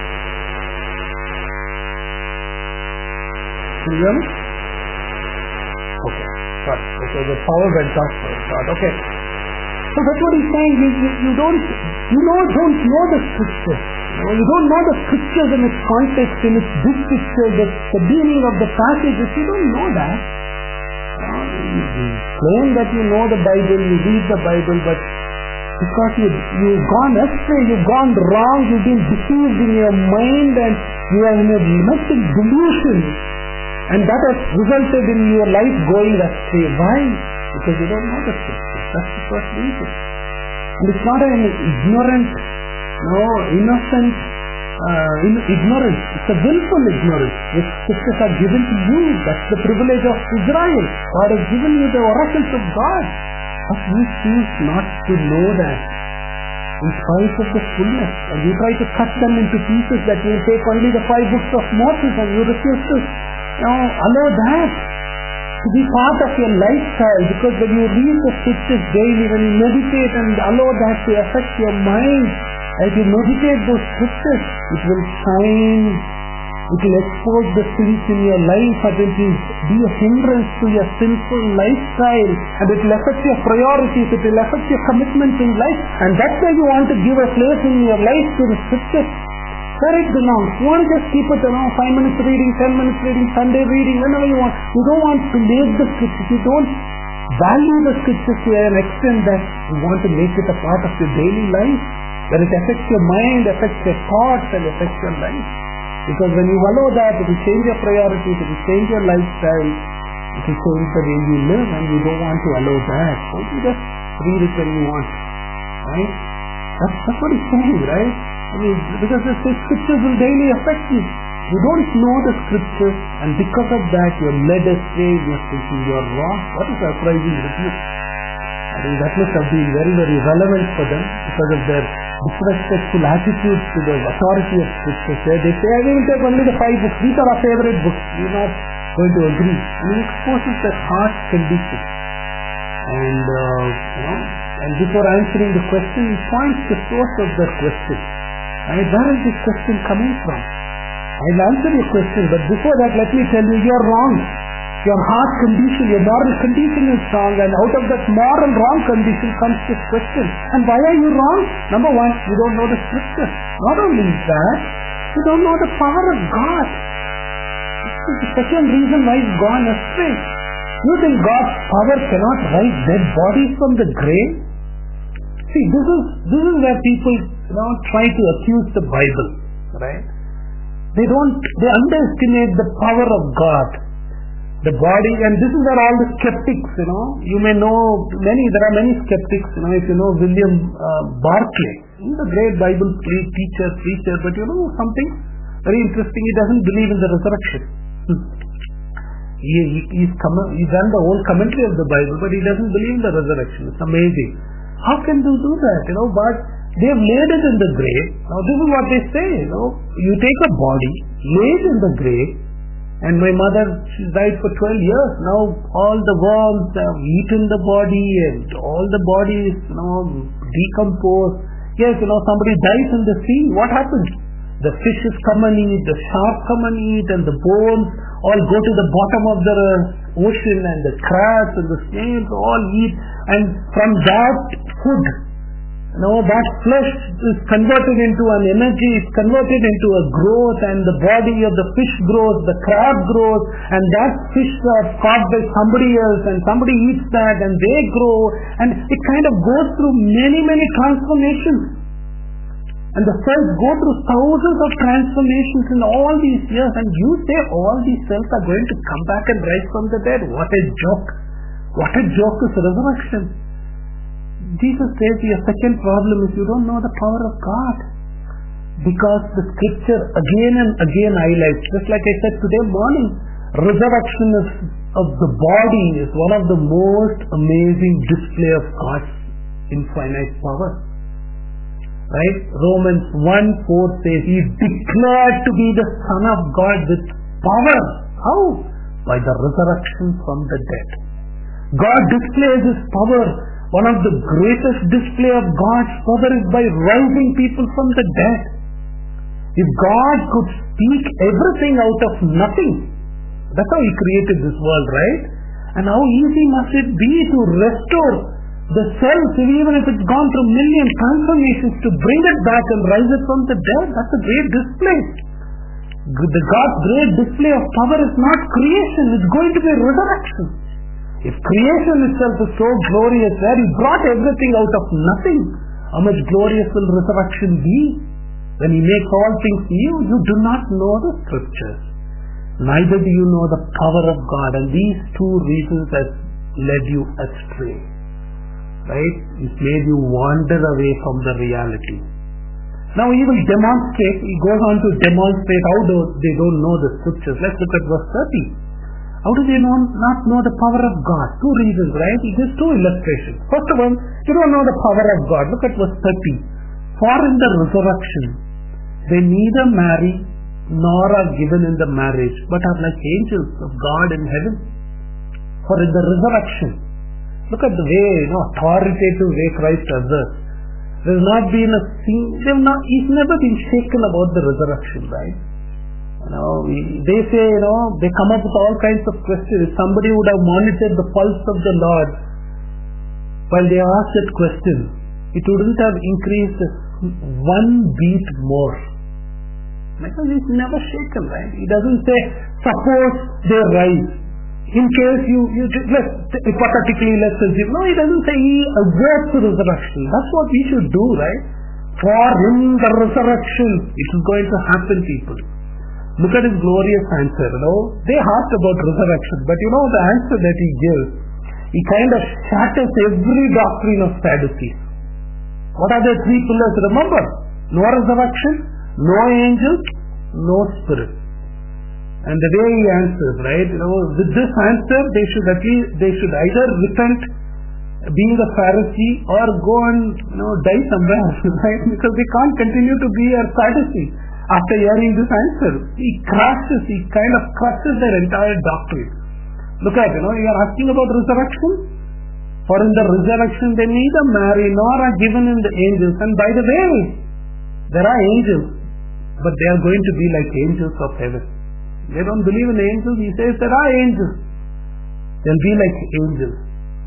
Can you hear me? Okay. Sorry. Okay, the power went off for a start. Okay. So that's what he's saying. You, you, you don't, you know, don't know the scripture. You, know, you don't know the scriptures in its context, in its big picture, the, the meaning of the passages. You don't know that. You, know, you, you claim that you know the Bible, you read the Bible, but because you, you've gone astray, you've gone wrong, you've been deceived in your mind, and you are in a mystic delusion. And that has resulted in your life going astray. Why? Because you don't know the scriptures. That's the first reason. And it's not an ignorant, no, innocent uh, in ignorance. It's a willful ignorance. The scriptures are given to you. That's the privilege of Israel. God has given you the oracles of God. But we choose not to know that. In spite of the fullness. And you try to cut them into pieces that you take only the five books of Moses, and you refuse to you know, allow that to be part of your lifestyle, because when you read the scriptures daily, when you meditate and allow that to affect your mind, as you meditate those scriptures, it will shine, it will expose the sins in your life, and it will be a hindrance to your sinful lifestyle, and it will affect your priorities, it will affect your commitments in life, and that's why you want to give a place in your life to the scriptures. Where it belongs. You want to just keep it, you know, five minutes reading, ten minutes reading, Sunday reading, whenever you want. You don't want to make the scriptures. You don't value the scriptures to an extent that you want to make it a part of your daily life, that it affects your mind, affects your thoughts, and affects your life. Because when you allow that, it will change your priorities, it will change your lifestyle, it will change the way you live, and you don't want to allow that. So you just read it when you want. Right? That's, that's what he's saying, right? I mean, because the scriptures will daily affect you. You don't know the scriptures, and because of that, you're led astray, you're thinking you're wrong. What a surprising rebuke. I mean, that must have been very, very relevant for them because of their disrespectful attitudes to the authority of scriptures. They say, I will take only the five books. These are our favorite books. We're not going to agree. And it exposes their heart condition. And, uh, you know, and before answering the question, he points the source of their question. Right? Where is this question coming from? I'll answer your question, but before that, let me tell you, you're wrong. Your heart condition, your moral condition is wrong, and out of that moral wrong condition comes this question. And why are you wrong? Number one, you don't know the scripture. Not only that, you don't know the power of God. This is the second reason why you've gone astray. You think God's power cannot rise dead bodies from the grave? See, this is this is where people you know try to accuse the Bible, right? They don't they underestimate the power of God, the body, and this is where all the skeptics, you know, you may know many. There are many skeptics, you know. If you know William uh, Barclay, he's a great Bible teacher, preacher, but you know something very interesting. He doesn't believe in the resurrection. he, he he's come he's done the whole commentary of the Bible, but he doesn't believe in the resurrection. It's amazing. How can they do that? You know, but they have laid it in the grave. Now this is what they say, you know. You take a body, lay it in the grave, and my mother, she died for twelve years. Now all the worms have eaten the body, and all the body is, you know, decomposed. Yes, you know, somebody dies in the sea, what happens? The fishes come and eat, the shark come and eat, and the bones all go to the bottom of the ocean, and the crabs and the snails all eat, and from that food, you know, that flesh is converted into an energy, it's converted into a growth, and the body of the fish grows, the crab grows, and that fish are caught by somebody else, and somebody eats that, and they grow, and it kind of goes through many, many transformations. And the cells go through thousands of transformations in all these years, and you say all these cells are going to come back and rise from the dead. What a joke. What a joke is resurrection. Jesus says your second problem is you don't know the power of God. Because the scripture again and again highlights, just like I said today morning, resurrection is, of the body is one of the most amazing display of God's infinite power. Right? Romans one four says he declared to be the Son of God with power. How? By the resurrection from the dead. God displays his power. One of the greatest display of God's power is by rising people from the dead. If God could speak everything out of nothing, that's how he created this world, right? And how easy must it be to restore the cells, even if it's gone through million transformations, to bring it back and rise it from the dead. That's a great display. The God's great display of power is not creation, it's going to be resurrection. If creation itself is so glorious, where he brought everything out of nothing, how much glorious will resurrection be? When he makes all things new, you do not know the scriptures. Neither do you know the power of God, and these two reasons have led you astray. Right? It made you wander away from the reality. Now he will demonstrate, he goes on to demonstrate how do they don't know the scriptures. Let's look at verse thirty. How do they know, not know the power of God? Two reasons, right? He gives two illustrations. First of all, you don't know the power of God. Look at verse thirty. For in the resurrection, they neither marry nor are given in the marriage, but are like angels of God in heaven. For in the resurrection, look at the way, you know, authoritative way Christ does this. There's not been a thing, not, he's never been shaken about the resurrection, right? You know, they say, you know, they come up with all kinds of questions. If somebody would have monitored the pulse of the Lord while they asked that question, it wouldn't have increased one beat more. Because he's never shaken, right? He doesn't say, suppose they rise. In case you, you let's, hypothetically let's assume. No, he doesn't say he averts the resurrection. That's what we should do, right? For in the resurrection, it is going to happen, people. Look at his glorious answer, you know. They asked about resurrection, but you know the answer that he gives, he kind of shatters every doctrine of Sadducees. What are the three pillars? Remember, no resurrection, no angels, no spirit. And the way he answers, right, you know, with this answer, they should at least, they should either repent, being a Pharisee, or go and, you know, die somewhere, right? Because they can't continue to be a Sadducee after hearing this answer. He crushes, he kind of crushes their entire doctrine. Look at, you know, you are asking about resurrection. For in the resurrection, they neither marry nor are given in the angels. And by the way, there are angels, but they are going to be like angels of heaven. They don't believe in angels. He says there are angels. They'll be like angels.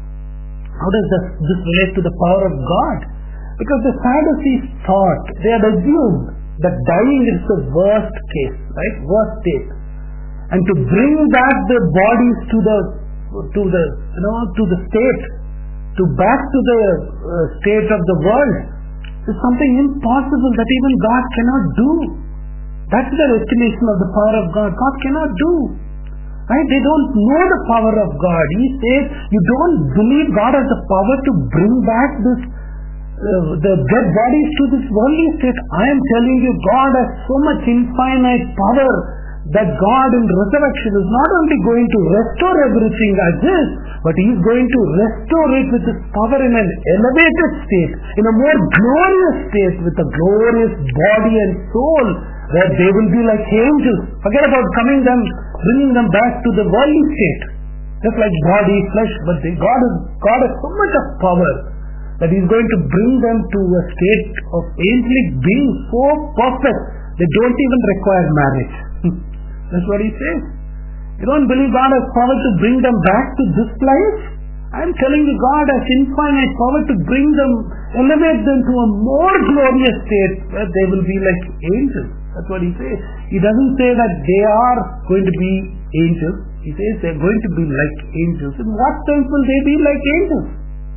How does this, this relate to the power of God? Because the Sadducees thought, they had assumed that dying is the worst case, right? Worst state. And to bring back the bodies to the, to the, you know, to the state, to back to the uh, state of the world, is something impossible that even God cannot do. That's their estimation of the power of God. God cannot do. Right? They don't know the power of God. He says, you don't believe God has the power to bring back this, uh, the dead bodies to this worldly state. I am telling you, God has so much infinite power that God in resurrection is not only going to restore everything as is, but He is going to restore it with His power in an elevated state, in a more glorious state, with a glorious body and soul, where they will be like angels. Forget about coming them, bringing them back to the worldly state, just like body, flesh, but they, God, is, God has so much of power that He is going to bring them to a state of angelic being so perfect they don't even require marriage. That's what He says. You don't believe God has power to bring them back to this life? I am telling you, God has infinite power to bring them, elevate them to a more glorious state where they will be like angels. That's what He says. He doesn't say that they are going to be angels. He says they are going to be like angels. In what sense will they be like angels?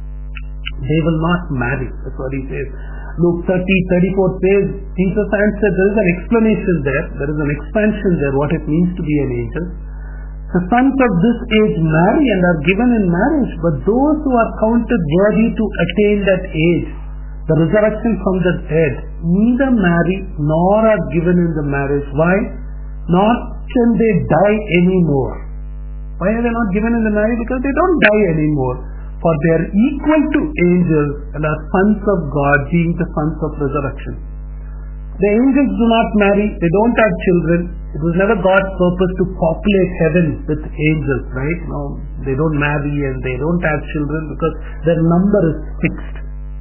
They will not marry. That's what He says. Luke thirty, thirty-four says, Jesus answered, there is an explanation there, there is an expansion there, what it means to be an angel. The sons of this age marry and are given in marriage, but those who are counted worthy to attain that age, the resurrection from the dead, neither marry nor are given in the marriage. Why? Not can they die anymore. Why are they not given in the marriage? Because they don't die anymore. For they are equal to angels and are sons of God, being the sons of resurrection. The angels do not marry, they don't have children. It was never God's purpose to populate heaven with angels, right? No, they don't marry and they don't have children because their number is fixed.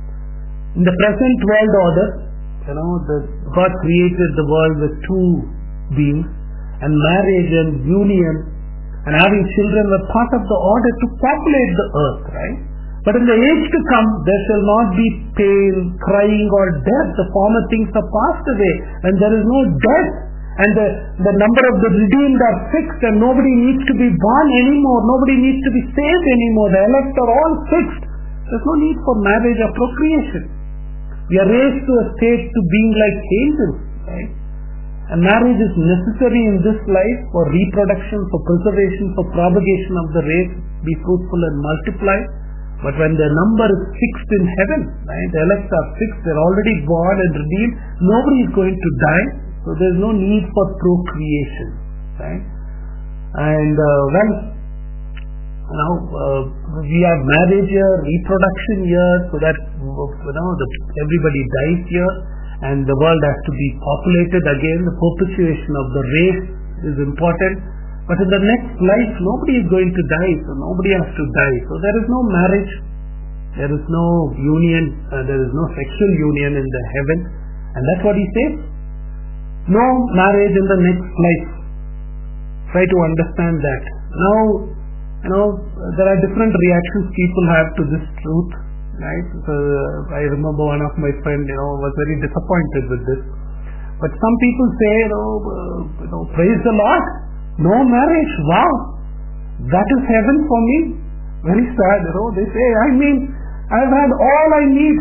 In the present world order, you know, the, God created the world with two beings, and marriage and union and having children were part of the order to populate the earth, right? But in the age to come, there shall not be pain, crying or death. The former things are passed away, and there is no death. And the, the number of the redeemed are fixed, and nobody needs to be born anymore. Nobody needs to be saved anymore. The elect are all fixed. There's no need for marriage or procreation. We are raised to a state to being like angels, right? And marriage is necessary in this life for reproduction, for preservation, for propagation of the race, be fruitful and multiply. But when the number is fixed in heaven, right, the elect are fixed, they're already born and redeemed, nobody is going to die, so there's no need for procreation, right? And uh, well, now uh, we have marriage here, reproduction here, so that you know the, everybody dies here, and the world has to be populated again. The perpetuation of the race is important. But in the next life, nobody is going to die, so nobody has to die. So there is no marriage, there is no union, uh, there is no sexual union in the heaven. And that's what He says. No marriage in the next life. Try to understand that. Now, you know, there are different reactions people have to this truth, right? So, uh, I remember one of my friends, you know, was very disappointed with this. But some people say, you know, uh, you know praise the Lord. No marriage, wow, that is heaven for me. Very sad, you know. They say, I mean, I've had all I need.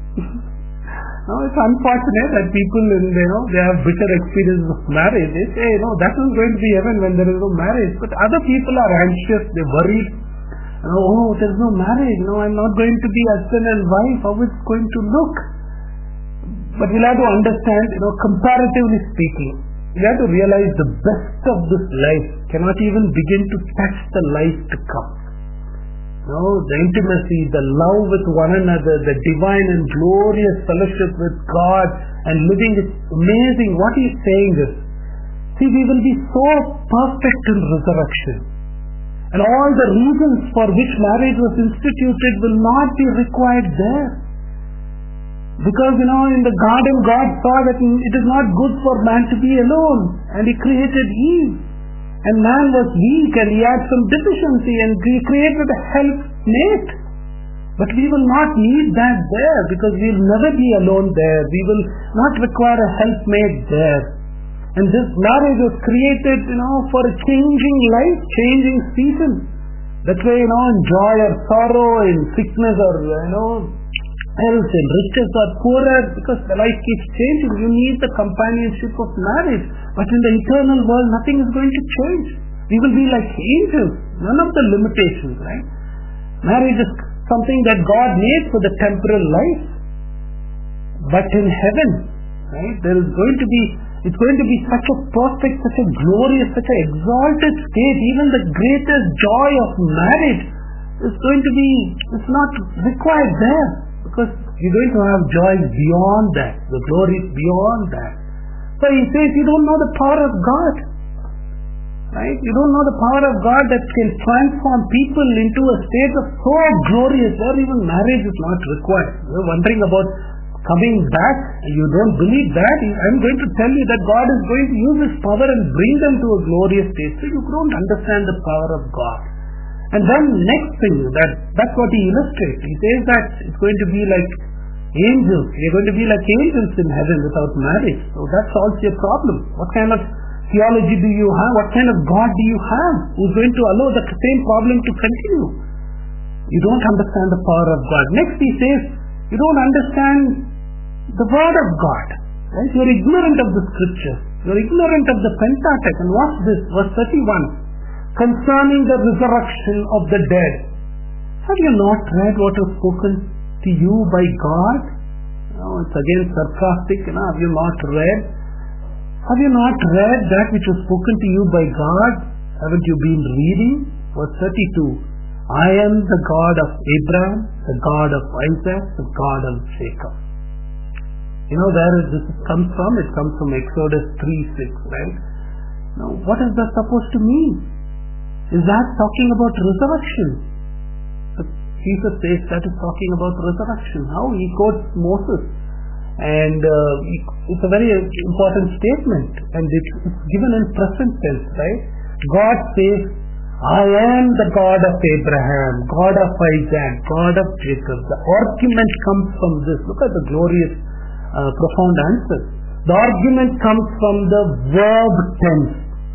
Now it's unfortunate that people, in, you know, they have bitter experiences of marriage. They say, you know, that is going to be heaven when there is no marriage. But other people are anxious, they're worried. You know, oh, there is no marriage. No, I'm not going to be husband and wife. How it's going to look? But we'll have to understand, you know, comparatively speaking, we have to realize the best of this life cannot even begin to touch the life to come. No, the intimacy, the love with one another, the divine and glorious fellowship with God and living is amazing. What He is saying is, see, we will be so perfect in resurrection. And all the reasons for which marriage was instituted will not be required there. Because, you know, in the garden God saw that it is not good for man to be alone. And He created Eve. And man was weak and he had some deficiency and He created a helpmate. But we will not need that there because we will never be alone there. We will not require a helpmate there. And this marriage was created, you know, for a changing life, changing season. That way, you know, in joy or sorrow, in sickness or, you know, health, in riches or poorer, because the life keeps changing. You need the companionship of marriage. But in the eternal world, nothing is going to change. We will be like angels. None of the limitations, right? Marriage is something that God made for the temporal life. But in heaven, right, there is going to be, it's going to be such a perfect, such a glorious, such an exalted state. Even the greatest joy of marriage is going to be, it's not required there. Because you're going to have joy beyond that, the glory beyond that. So He says, you don't know the power of God. Right? You don't know the power of God that can transform people into a state of so glorious where even marriage is not required. You're wondering about coming back and you don't believe that. I'm going to tell you that God is going to use His power and bring them to a glorious state. So you don't understand the power of God. And then next thing, that that's what He illustrates. He says that it's going to be like angels. You're going to be like angels in heaven without marriage. So that solves your problem. What kind of theology do you have? What kind of God do you have who's going to allow the same problem to continue? You don't understand the power of God. Next He says, you don't understand the word of God. Right? You're ignorant of the scripture. You're ignorant of the Pentateuch. And watch this, verse thirty-one. Concerning the resurrection of the dead. Have you not read what was spoken to you by God? Oh, it's again sarcastic. You know, have you not read? Have you not read that which was spoken to you by God? Haven't you been reading? Verse thirty-two. I am the God of Abraham, the God of Isaac, the God of Jacob. You know where this comes from? It comes from Exodus three six, right? Now, what is that supposed to mean? Is that talking about resurrection? But Jesus says that is talking about resurrection. How? He quotes Moses. And uh, it's a very important statement. And it's given in present tense, right? God says, I am the God of Abraham, God of Isaac, God of Jacob. The argument comes from this. Look at the glorious, uh, profound answer. The argument comes from the verb tense.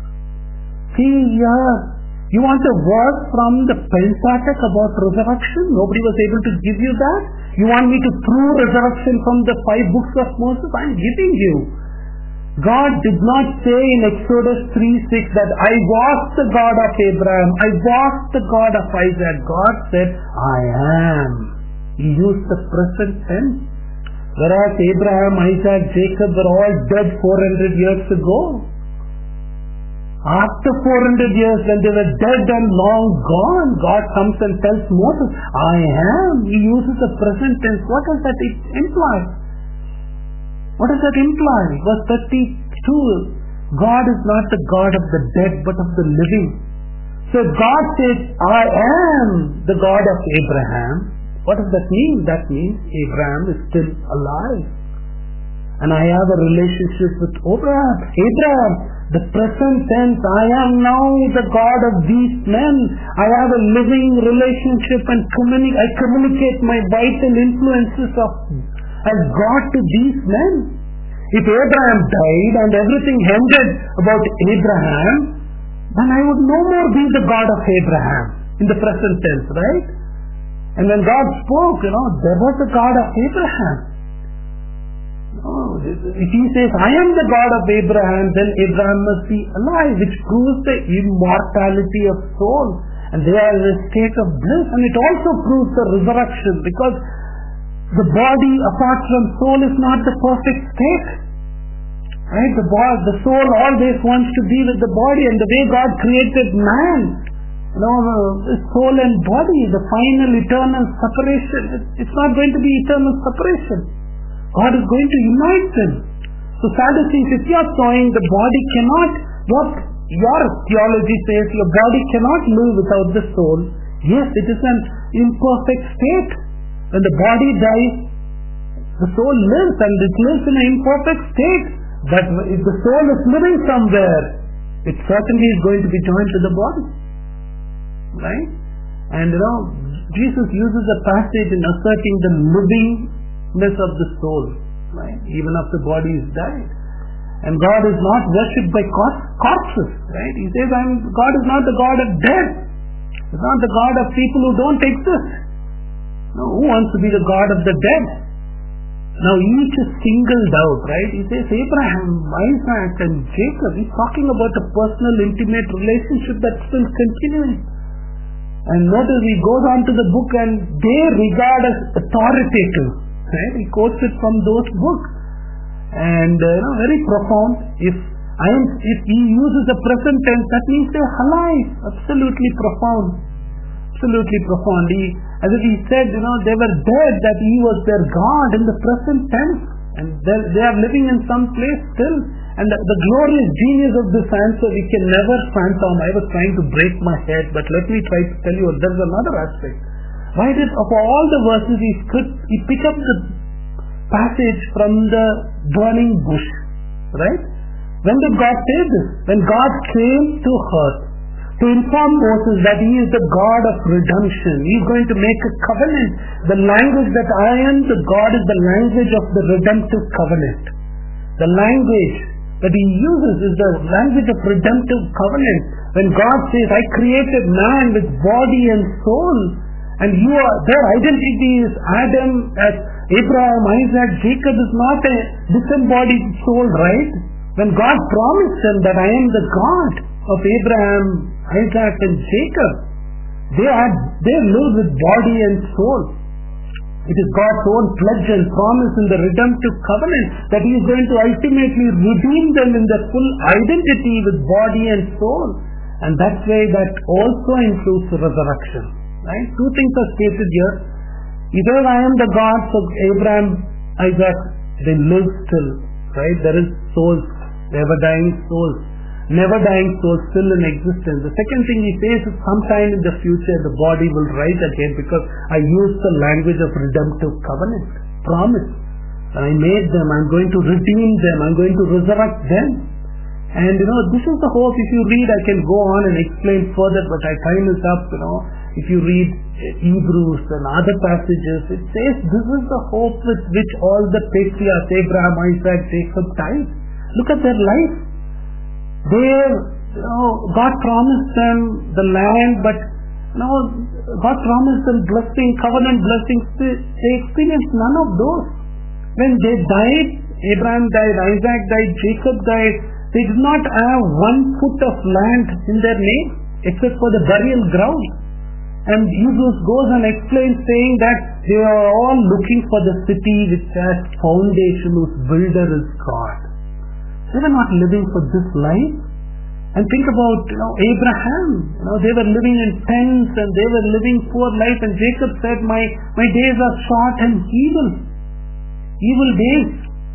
See here. You want a verse from the Pentateuch about resurrection? Nobody was able to give you that? You want me to prove resurrection from the five books of Moses? I'm giving you. God did not say in Exodus three six that I was the God of Abraham, I was the God of Isaac. God said, I am. He used the present tense. Whereas Abraham, Isaac, Jacob were all dead four hundred years ago. After four hundred years, when they were dead and long gone, God comes and tells Moses, I am. He uses the present tense. What does that imply? What does that imply? Verse thirty-two, God is not the God of the dead, but of the living. So God says, I am the God of Abraham. What does that mean? That means Abraham is still alive. And I have a relationship with Abraham. Abraham, the present tense, I am now the God of these men. I have a living relationship and communi- I communicate my vital influences of as God to these men. If Abraham died and everything ended about Abraham, then I would no more be the God of Abraham in the present tense, right? And when God spoke, you know, there was the God of Abraham. Oh, if He says, I am the God of Abraham, then Abraham must be alive, which proves the immortality of soul. And they are in a state of bliss. And it also proves the resurrection, because the body apart from soul is not the perfect state. Right? The, body, the soul always wants to be with the body, and the way God created man, you know, the soul and body, the final eternal separation, it's not going to be eternal separation. God is going to unite them. So Sadducees, if you are saying the body cannot, what your theology says, your body cannot live without the soul. Yes, it is an imperfect state. When the body dies, the soul lives, and it lives in an imperfect state. But if the soul is living somewhere, it certainly is going to be joined to the body. Right? And you know, Jesus uses a passage in asserting the living of the soul, right? Even after the body is died. And God is not worshipped by corpses, right? He says, I'm, God is not the God of death. He's not the God of people who don't exist. No, who wants to be the God of the dead? Now each is singled out, right? He says Abraham, Isaac and Jacob. He's talking about a personal, intimate relationship that's still continuing. And notice he goes on to the book and they regard as authoritative. Right? He quotes it from those books, and uh, you know, very profound. If I am, if he uses the present tense, that means they're alive. Absolutely profound, absolutely profound. He, as if he said, you know, they were dead, that he was their God in the present tense. And they are living in some place still. And the, the glorious genius of this answer we can never fathom. I was trying to break my head, but let me try to tell you there's another aspect. Why did, of all the verses, he could he pick up the passage from the burning bush, right? When did God say this? When God came to earth to inform Moses that he is the God of redemption. He is going to make a covenant. The language that I am the God is the language of the redemptive covenant. The language that he uses is the language of redemptive covenant. When God says, I created man with body and soul, and you are, their identity is Adam, as Abraham, Isaac, Jacob is not a disembodied soul, right? When God promised them that I am the God of Abraham, Isaac and Jacob, they are they live with body and soul. It is God's own pledge and promise in the redemptive covenant that he is going to ultimately redeem them in their full identity with body and soul. And that way that also includes the resurrection. Right? Two things are stated here. Either I am the God of Abraham, Isaac, they live still. Right? There is souls, never dying souls. Never dying soul still in existence. The second thing he says is sometime in the future the body will rise again, because I use the language of redemptive covenant, promise. And I made them, I'm going to redeem them, I'm going to resurrect them. And you know, this is the hope. If you read, I can go on and explain further, but our time is up, you know. If you read Hebrews and other passages, it says this is the hope with which all the patriarchs, Abraham, Isaac, Jacob died. Look at their life. They, you know, God promised them the land, but you know, God promised them blessing, covenant blessings. They experienced none of those. When they died, Abraham died, Isaac died, Jacob died, they did not have one foot of land in their name, except for the burial ground. And Hebrews goes and explains, saying that they are all looking for the city which has foundation, whose builder is God. They were not living for this life. And think about, you know, Abraham. You know, they were living in tents and they were living poor life. And Jacob said, my, my days are short and evil. Evil days.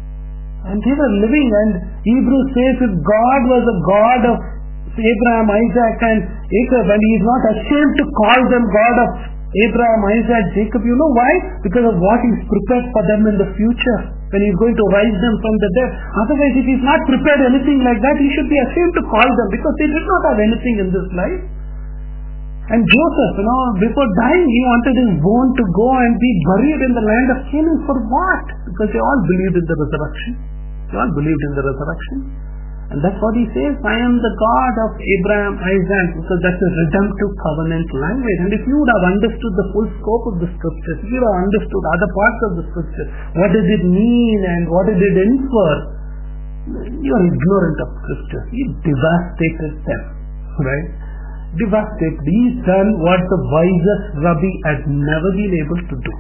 And they were living. And Hebrews says if God was a God of Abraham, Isaac and Jacob, and he is not ashamed to call them God of Abraham, Isaac, Jacob. You know why? Because of what he's prepared for them in the future, when he's going to rise them from the dead. Otherwise, if he's not prepared anything like that, he should be ashamed to call them, because they did not have anything in this life. And Joseph, you know, before dying, he wanted his bone to go and be buried in the land of Canaan. For what? Because they all believed in the resurrection. They all believed in the resurrection. And that's what he says, I am the God of Abraham, Isaac, because that's a redemptive covenant language. And if you would have understood the full scope of the scriptures, if you would have understood other parts of the scripture, what did it mean and what did it infer, you are ignorant of scripture. He devastated them, right? Devastated. He's done what the wisest rabbi had never been able to do.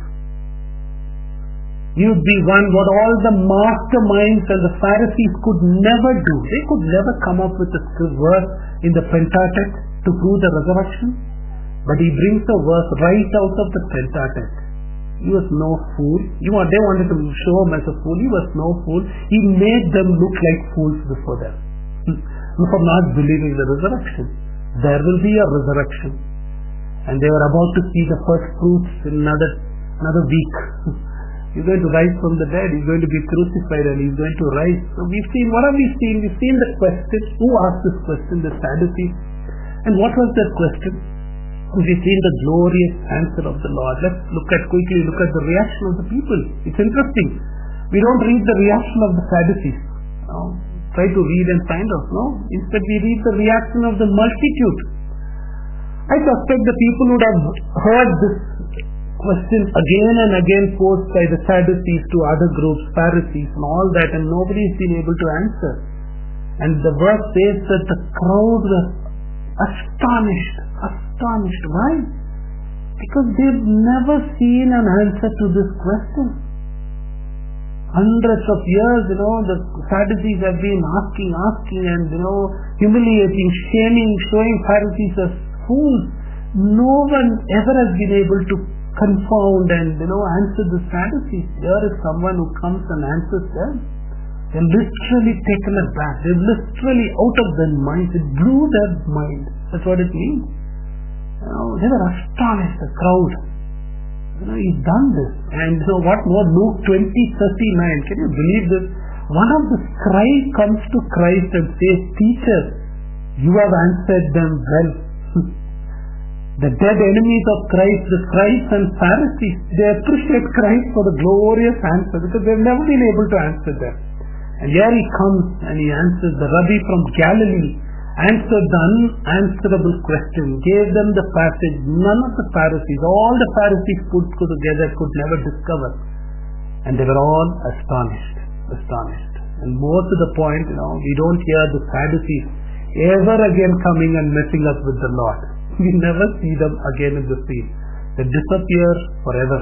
You'd be one what all the masterminds and the Pharisees could never do. They could never come up with a verse in the Pentateuch to prove the resurrection. But he brings the verse right out of the Pentateuch. He was no fool. You know, they wanted to show him as a fool. He was no fool. He made them look like fools before them for not believing the resurrection. There will be a resurrection. And they were about to see the first fruits in another, another week. He's going to rise from the dead. He's going to be crucified and he's going to rise. So we've seen, what have we seen? We've seen the question. Who asked this question? The Sadducees. And what was that question? We've seen the glorious answer of the Lord. Let's look at quickly look at the reaction of the people. It's interesting. We don't read the reaction of the Sadducees. No. Try to read and find out. No. Instead we read the reaction of the multitude. I suspect the people would have heard this question again and again posed by the Sadducees to other groups, Pharisees and all that, and nobody's been able to answer. And the verse says that the crowd was astonished. Astonished. Why? Because they've never seen an answer to this question. Hundreds of years, you know, the Sadducees have been asking, asking and, you know, humiliating, shaming, showing Pharisees as fools. No one ever has been able to confound and, you know, answer the Sadducees. Here is someone who comes and answers them. They're literally taken aback. They're literally out of their minds. It blew their mind. That's what it means. You know, they were astonished, the crowd. You know, he's done this. And you know what more? Luke twenty thirty-nine. Can you believe this? One of the scribes comes to Christ and says, "Teacher, you have answered them well." The dead enemies of Christ, the scribes and Pharisees, they appreciate Christ for the glorious answer because they've never been able to answer them. And here he comes and he answers. The Rabbi from Galilee answered the unanswerable question, gave them the passage none of the Pharisees, all the Pharisees put together could never discover. And they were all astonished, astonished. And more to the point, you know, we don't hear the Sadducees ever again coming and messing up with the Lord. We never see them again in the scene. They disappear forever.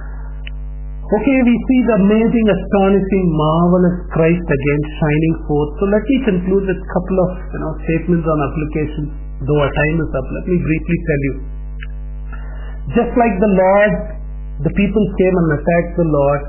Okay, we see the amazing, astonishing, marvelous Christ again shining forth. So let me conclude with a couple of, you know, statements on application. Though our time is up, let me briefly tell you. Just like the Lord, the people came and attacked the Lord.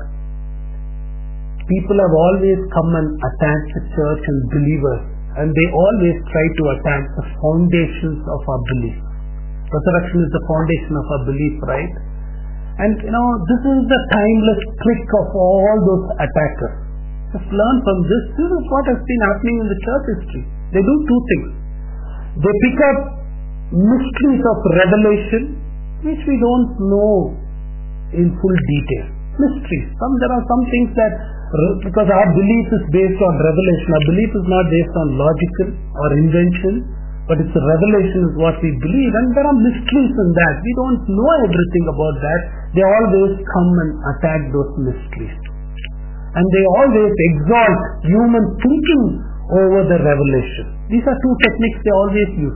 People have always come and attacked the church and believers, and they always try to attack the foundations of our belief. Resurrection is the foundation of our belief, right? And you know, this is the timeless trick of all those attackers. Just learn from this. This is what has been happening in the church history. They do two things. They pick up mysteries of revelation, which we don't know in full detail. Mysteries. Some there are some things that, because our belief is based on revelation. Our belief is not based on logical or invention, but it's a revelation is what we believe. And there are mysteries in that. We don't know everything about that. They always come and attack those mysteries. And they always exalt human thinking over the revelation. These are two techniques they always use.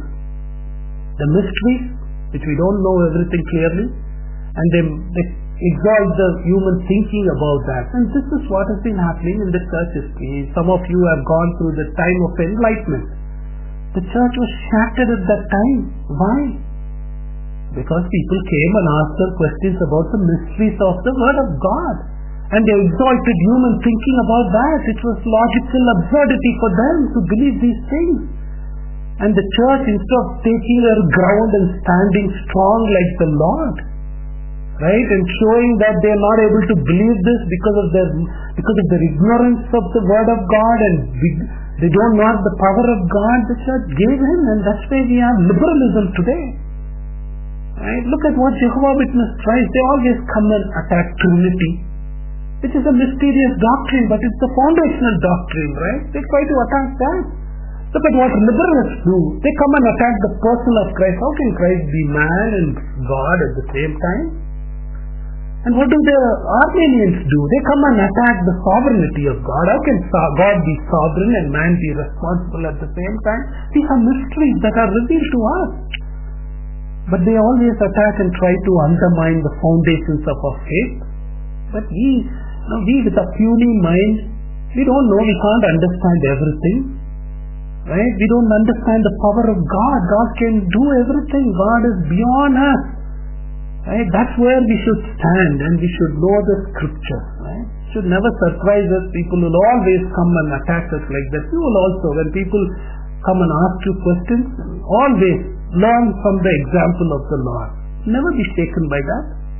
The mysteries, which we don't know everything clearly, and they, they exalt the human thinking about that. And this is what has been happening in the church history. Some of you have gone through the time of enlightenment. The church was shattered at that time. Why? Because people came and asked them questions about the mysteries of the Word of God. And they exalted human thinking about that. It was logical absurdity for them to believe these things. And the church, instead of taking their ground and standing strong like the Lord, right, and showing that they are not able to believe this because of their because of their ignorance of the Word of God, and they don't know the power of God, the church gave in, and that's why we have liberalism today. Right? Look at what Jehovah's Witness tries. They always come and attack Trinity, which is a mysterious doctrine, but it's the foundational doctrine, right? They try to attack that. Look at what liberals do. They come and attack the person of Christ. How can Christ be man and God at the same time? And what do the Armenians do? They come and attack the sovereignty of God. How can God be sovereign and man be responsible at the same time? These are mysteries that are revealed to us. But they always attack and try to undermine the foundations of our faith. But we, you know, we with a puny mind, we don't know, we can't understand everything. Right? We don't understand the power of God. God can do everything. God is beyond us. Right? That's where we should stand, and we should know the scripture. Right? It should never surprise us. People will always come and attack us like that. You will also, when people come and ask you questions, always learn from the example of the Lord. Never be shaken by that.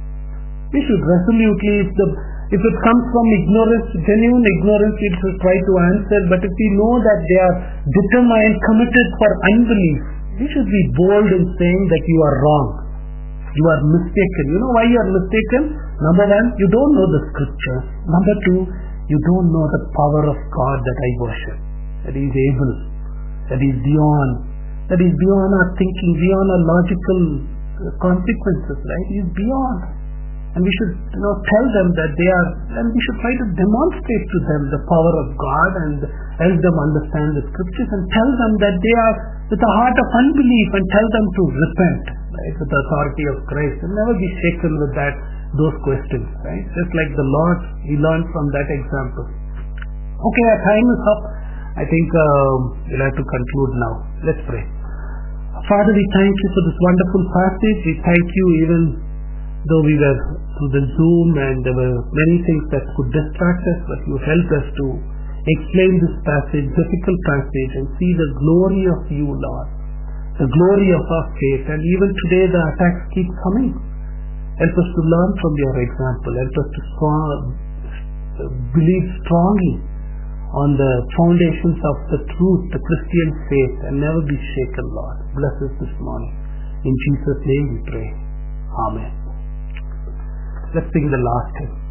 We should resolutely, if the if it comes from ignorance, genuine ignorance, we should try to answer. But if we know that they are determined, committed for unbelief, we should be bold in saying that you are wrong. You are mistaken. You know why you are mistaken? Number one, you don't know the scriptures. Number two, you don't know the power of God that I worship. That He is able. That He is beyond. That He is beyond our thinking, beyond our logical consequences, right? He is beyond. And we should, you know, tell them that they are, and we should try to demonstrate to them the power of God and help them understand the scriptures, and tell them that they are with a heart of unbelief, and tell them to repent, right, with the authority of Christ, and never be shaken with that, those questions, right? Just like the Lord, we learned from that example. Okay, our time is up. I think um, we'll have to conclude now. Let's pray. Father, we thank you for this wonderful passage. We thank you even though we were through the Zoom and there were many things that could distract us, but you helped us to explain this passage, difficult passage, and see the glory of you, Lord, the glory of our faith. And even today the attacks keep coming. Help us to learn from your example. Help us to strong, believe strongly on the foundations of the truth, the Christian faith, and never be shaken, Lord. Bless us this morning. In Jesus' name we pray. Amen. Let's sing the last hymn.